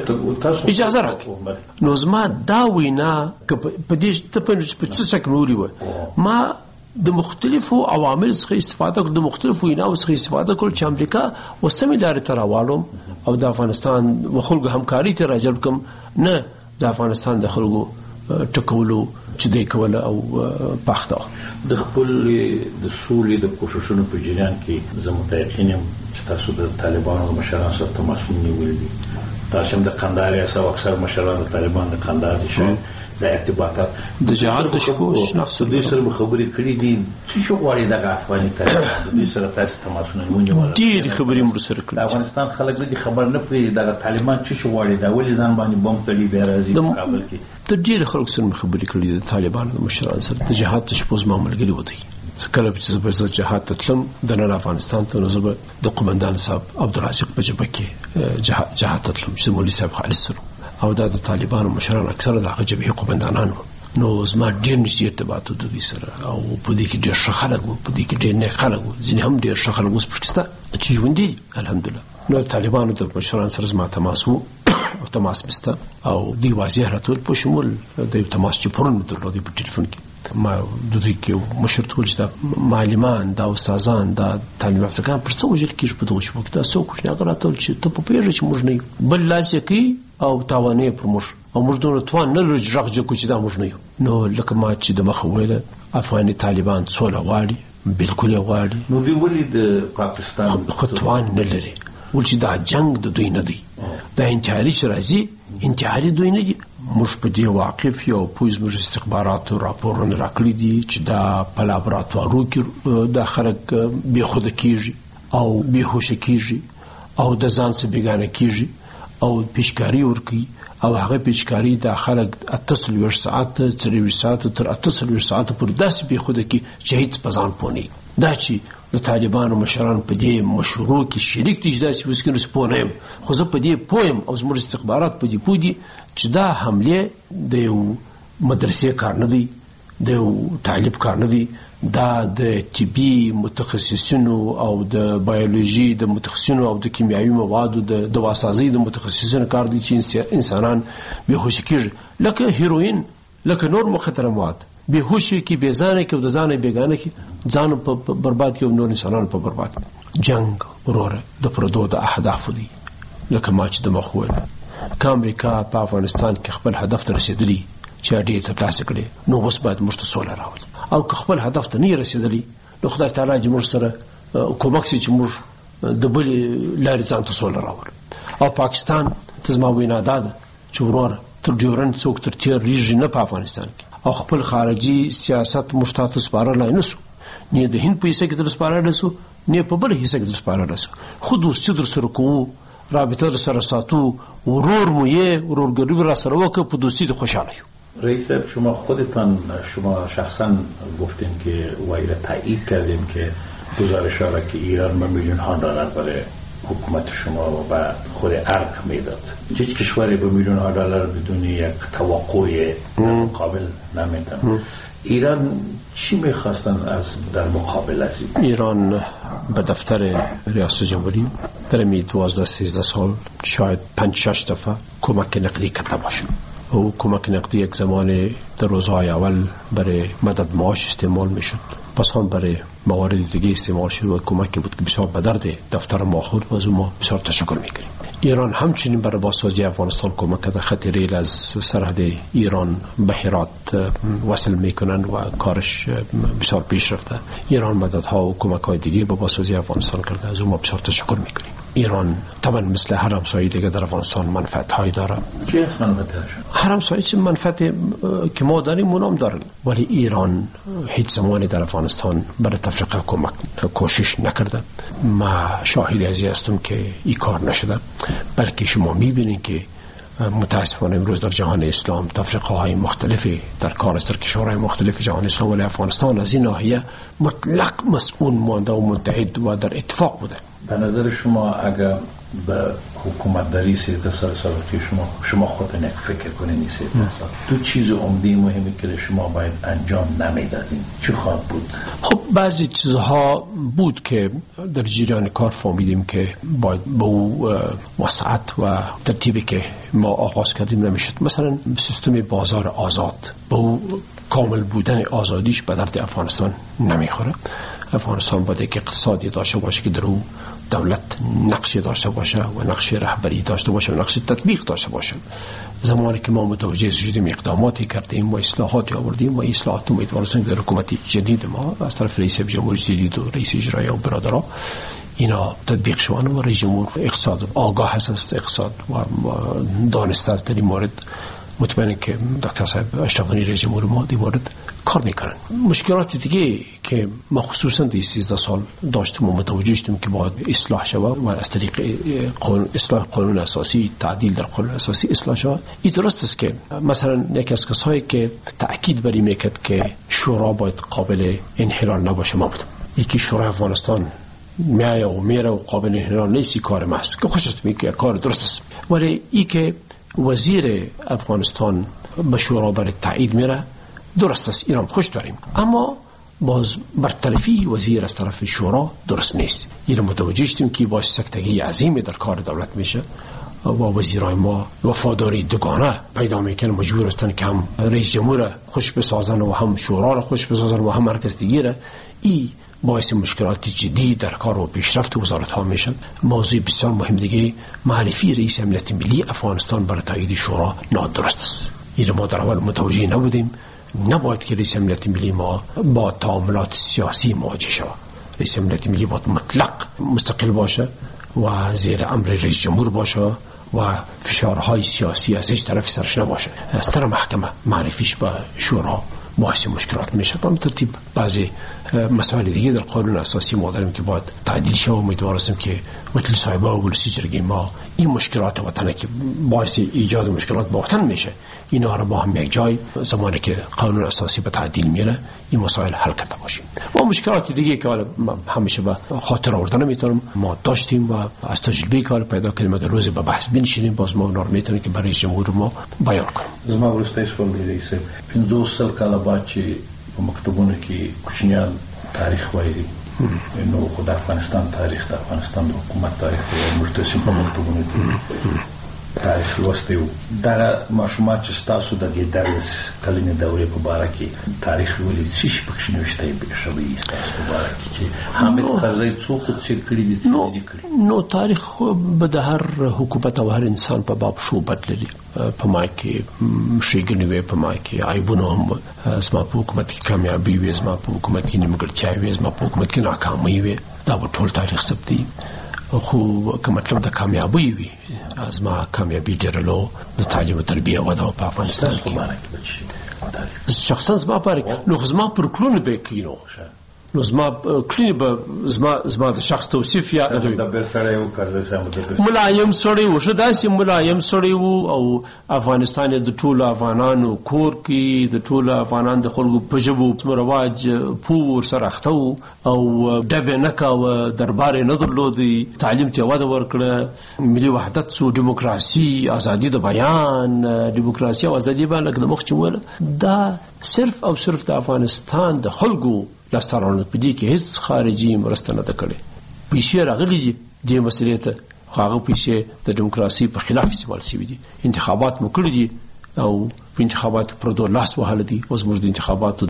اجازه راکړه. نو زما دا وینا که په دې ته په څه شک مې ویلي وه، ما د مختلفو عوامل څخه استفاده کړل، د مختلفو ویناو څخه استفاده کړل چې امریکا وسمې لارې ته راواړم او د افغانستان و خلکو همکاري ته راجلب کړم، نه د افغانستان د خلکو ټکولو چې دی کوله او پاخته. د خپل د سولې د کوششونو په جریان کې زه متيقن یم چې تاسو د طالبانو د مشرانو سره تماسونه نیولي دي. تاسو هم د قندهار یا اکثر مشران د طالبان د قندهار دي شوي د ارتباطات د جهاد د شپو شناخت دوی سره خبرې کړې دي چې شو غواړي دغه افغاني طالبان دوی سره تاسو تماسونه نیولي؟ ډېرې خبرې مو سره کړې. د افغانستان خلک دې خبر نه پرې دغه طالبان چې شو غواړي دا ولې ځان باندې بم تړي بیا راځي په کابل کې. د ډېر خلکو سره خبرې کړې د طالبانو د مشرانو سره. د جهاد د شپو زما ملګري ودی کله چې زه جهاد ته تلم د نن افغانستان ته نو زه د قومندان صاحب عبدالرازق په جبهه کې جهاد ته تلم چې مولوي صاحب خالد سره او دا د طالبانو مشران اکثره د هغه جبهې قومندانان وو. نو زما ډېر نږدې ارتباط و د دوی سره او په دې کې ډېر ښه خلک وو، په دې کې ډېر نیک خلک وو، ځینې هم ډېر ښه خلک اوس پکې شته چې ژوندي دي الحمدلله. نو د طالبانو د مشرانو سره زما تماس وو او تماس مې شته او دوی واضح راته وویل په شمول د یو تماس چې پرون مې درلودی په ټلیفون کې. ما د دوی کې مشر ټول چې دا معلمان دا استادان دا تعلیم یافته کسان پر څه وژل کېږي په دغه شپو کې دا څوک چې هغه راته وویل چې ته په پوهېږې چې موږ نه یو بل لاس یې کوي او تاوانې پر موږ او موږ دومره توان نه لرو چې غږ جګ کړو چې دا موږ نه یو. نو لکه ما چې د مخه وویله افغاني طالبان سوله غواړي، بالکل یې غواړي. نو دوی ولې د پاکستان خو توان نه لري ول چې دا جنگ د دوی نه دی، دا انتحاري چې راځي انتحاري دوی نه دي. موږ په دې واقف یو پوه زموږ استخباراتو راپورونه راکړي دي چې دا په لابراتوارو کې دا خلک بېخوده کېږي او بېهوشه کېږي او د ځان څخه بېګانه کېږي او پیچکاري ورکوي او هغه پیچکاري دا خلک 48 ساعته 40 ساعته تر 48 ساعته پورې داسې بېخوده کړي چې هېڅ په ځان پوه نه وي. دا چې د طالبانو مشران په دې مشورو کې شریک دي چې داسې وسکینو څه پوه نه یم، خو زه په دې پوه یم او زموږ استخبارات په دې پوه دي چې دا حملې د یو مدرسې کار نه دی، د یو طالب کار نه دی، دا د طبي متخصصینو او د بیولوژي د متخصصینو او د کیمیاوي موادو د دواسازۍ د متخصصینو کار دی چې انسانان بېهوشه کېږي لکه هیروین لکه نور مخدره مواد بېهوشه کې بېځانه کې او د ځانه بېګانه کې ځان په برباد کې او نور انسانان په برباد کې. جنگ وروره د پردو د اهدافو دی لکه ما چې د مخ وویل که امریکا په افغانستان کې خپل هدف ته رسېدلی چې اډې ترلاسه کړي نو اوس باید موږ ته سوله راولي او که خپل هدف ته نه رسېدلی نو خدای تعالی دې موږ سره کومک شي چې موږ د بلې لارې ځان ته سوله راولو. او پاکستان ته زما وینا دا ده چې وروره تر ډیورنډ څوک تر تېر ریږي نه په افغانستان کې او خپل خارجي سیاست مشتات سپارلای نسو نه د هند په حصہ کې در سپارل نسو نه په بل حصہ کې در سپارل نسو خود اوس چې در سره کوو رابطه در سره ساتو ورور مو یې ورورګری را سره وکړو په دوستی د خوشاله یو. رئیس شما خودتان شما شخصا گفتیم که وایره تایید کردیم که گزارش ها را که ایران به میلیون ها دلار برای حکومت شما و خود ارگ میداد. هیچ کشوری به میلیون ها دلار بدون یک توقع مقابل نمیدن. ایران چی میخواستن از در مقابل از این؟ ایران به دفتر ریاست جمهوری در 12-13 سال شاید 5-6 دفعه کمک نقدی کرده باشه. و کمک نقدی یک زمان در روزهای اول برای مدد معاش استعمال میشد، پس هم برای موارد دیگه استعمال شد و کمکی بود که بسیار به درد دفتر ما خود و از ما بسیار تشکر میکنیم. ایران همچنین برای بازسازی افغانستان کمک کرده. خط ریل از سرحد ایران به هرات وصل میکنن و کارش بسیار پیش رفته. ایران مددها و کمک های دیگه به بازسازی افغانستان کرده، از ما بسیار تشکر میکنیم. ایران طبعا مثل هر همسایه دیگه در افغانستان منفعت های داره. چی است منفعتش؟ هر همسایه چه منفعت که ما داریم اونام دارن، ولی ایران هیچ زمانی در افغانستان برای تفریق کمک کوشش نکرده. ما شاهد از این هستم که این کار نشده، بلکه شما میبینید که متاسفانه امروز در جهان اسلام تفریقه های مختلفی در کار است، در کشورهای مختلف جهان اسلام، ولی افغانستان از این ناحیه مطلق مسئول مانده و متحد و در اتفاق بوده. به نظر شما اگر به حکومت داری 13 سال که شما خودتون یک فکر کنین 13 سال دو چیز عمده مهمی که شما باید انجام نمیدادین چی خواهد بود؟ خب بعضی چیزها بود که در جریان کار فهمیدیم که باید به او وسعت و ترتیبی که ما آغاز کردیم نمیشد. مثلا سیستم بازار آزاد به او کامل بودن آزادیش به درد افغانستان نمیخوره. افغانستان باید یک اقتصادی داشته باشه که در او دولت نقشی داشته باشه و نقش رهبری داشته باشه و نقش تطبیق داشته باشه. زمانی که ما متوجه شدیم اقداماتی کردیم و اصلاحاتی آوردیم و اصلاحات امیدواریم در حکومت جدید ما از طرف رئیس جمهوری جدید و رئیس اجرایی و برادرها اینا تطبیق شوند و رئیس جمهور اقتصاد آگاه هست از اقتصاد و دانسته در این مورد. مطمئنم که دکتر صاحب اشرف غنی رئیس جمهور ما این مورد کار میکنن. مشکلات دیگه که ما خصوصا در 13 سال داشتیم و متوجه شدیم که باید اصلاح شود و از طریق اصلاح قانون اساسی، تعدیل در قانون اساسی اصلاح شود. این درست است که مثلا یکی از کسایی که تأکید بر این میکرد که شورا باید قابل انحلال نباشه ما بودم. یکی شورای افغانستان میایه و میره و قابل انحلال نیست، کار ما است که خوش است، میگه کار درست است. ولی ای که وزیر افغانستان به شورا برای تایید میره درست است، ایران خوش داریم، اما باز برطرفی وزیر از طرف شورا درست نیست. این متوجه شدیم که باعث سکتگی عظیمی در کار دولت میشه و وزیرای ما وفاداری دوگانه پیدا میکنه، مجبور هستن که هم رئیس جمهور خوش بسازن و هم شورا را خوش بسازن و هم مرکز دیگه. این باعث مشکلات جدی در کار و پیشرفت وزارت ها میشن. موضوع بسیار مهم دیگه معرفی رئیس امنیت ملی افغانستان برای تایید شورا نادرست است. این ما در اول متوجه نبودیم. نباید که رئیس امنیت ملی ما با تعاملات سیاسی مواجه شود. رئیس امنیت ملی باید مطلق مستقل باشه و زیر امر رئیس جمهور باشه و فشارهای سیاسی از هیچ طرف سرش نباشه. از طرف محکمه معرفیش با شورا باعث مشکلات میشه. به ترتیب بعضی مسائل دیگه در قانون اساسی ما داریم که باید تعدیل شه و امیدوارم که مجلس صاحبه و ولسی جرگه ما این مشکلات وطنه که باعث ایجاد مشکلات با وطن میشه اینا را با هم یک جای زمانی که قانون اساسی به تعدیل میره این مسائل حل کرده باشیم. و مشکلات دیگه که همیشه به خاطر آوردن میتونم ما داشتیم و از تجربه کار پیدا کردیم، اگر روز به بحث بنشینیم باز ما اونا رو میتونیم که برای جمهور ما بیان کنیم. زما ورسته سوال دی رئیس 50 سال کاله بعد چې په مکتبونو کې کوچنیان تاریخ وایي نو خو د افغانستان تاریخ، د افغانستان د حکومت تاریخ او مرتسم په مکتبونو کې تاریخ لوستی و. دا ماشومان چې تاسو د دې درس کلینې دورې په باره کې تاریخ ولې څه شي پکې نوشته شوی تاسو په باره کې چې حامد کرزی څوک څه کړی دي څه دي کړی؟ نو تاریخ به د هر حکومت او هر انسان په باب شوبت لري. په ما کې ښېګڼې وي، په ما کې عیبونه هم، زما په حکومت کې کامیابي وي، زما په حکومت کې نیمګړتیاوې وي، زما په حکومت کې ناکامۍ وي، دا به ټول تاریخ ثبتي. خو که مطلب د کامیابی وي، زما کامیابی ډېره لو د تعلیم او تربیه وده په افغانستان کې. وفادار شخصا زما پاره نو زما پر کلونه به کینو نو زما کلینی به زما د شخص توصیف یا د برسړی او کرزی صاحب ملایم سړی و شو داسې ملایم سړی و او افغانستان د ټولو افغانانو کور کې د ټولو افغانانو د خلکو په ژبو رواج پور سره اخته او دبه نه کاوه دربار نه درلودي تعلیم ته وده ورکړه ملي وحدت سو دیموکراسي ازادي د بیان دیموکراسي او ازادي باندې د مخ چول دا صرف او صرف د افغانستان د خلکو لاسترونه په دې کې هیڅ خارجي مرسته نه کړې پیسې راغلي دي مسلې ته هغه پیسې د دیموکراسي په خلاف استعمال شوي دي انتخابات مو کړی دي او په انتخابات پر دوه لاس وهل دي اوس موږ د انتخاباتو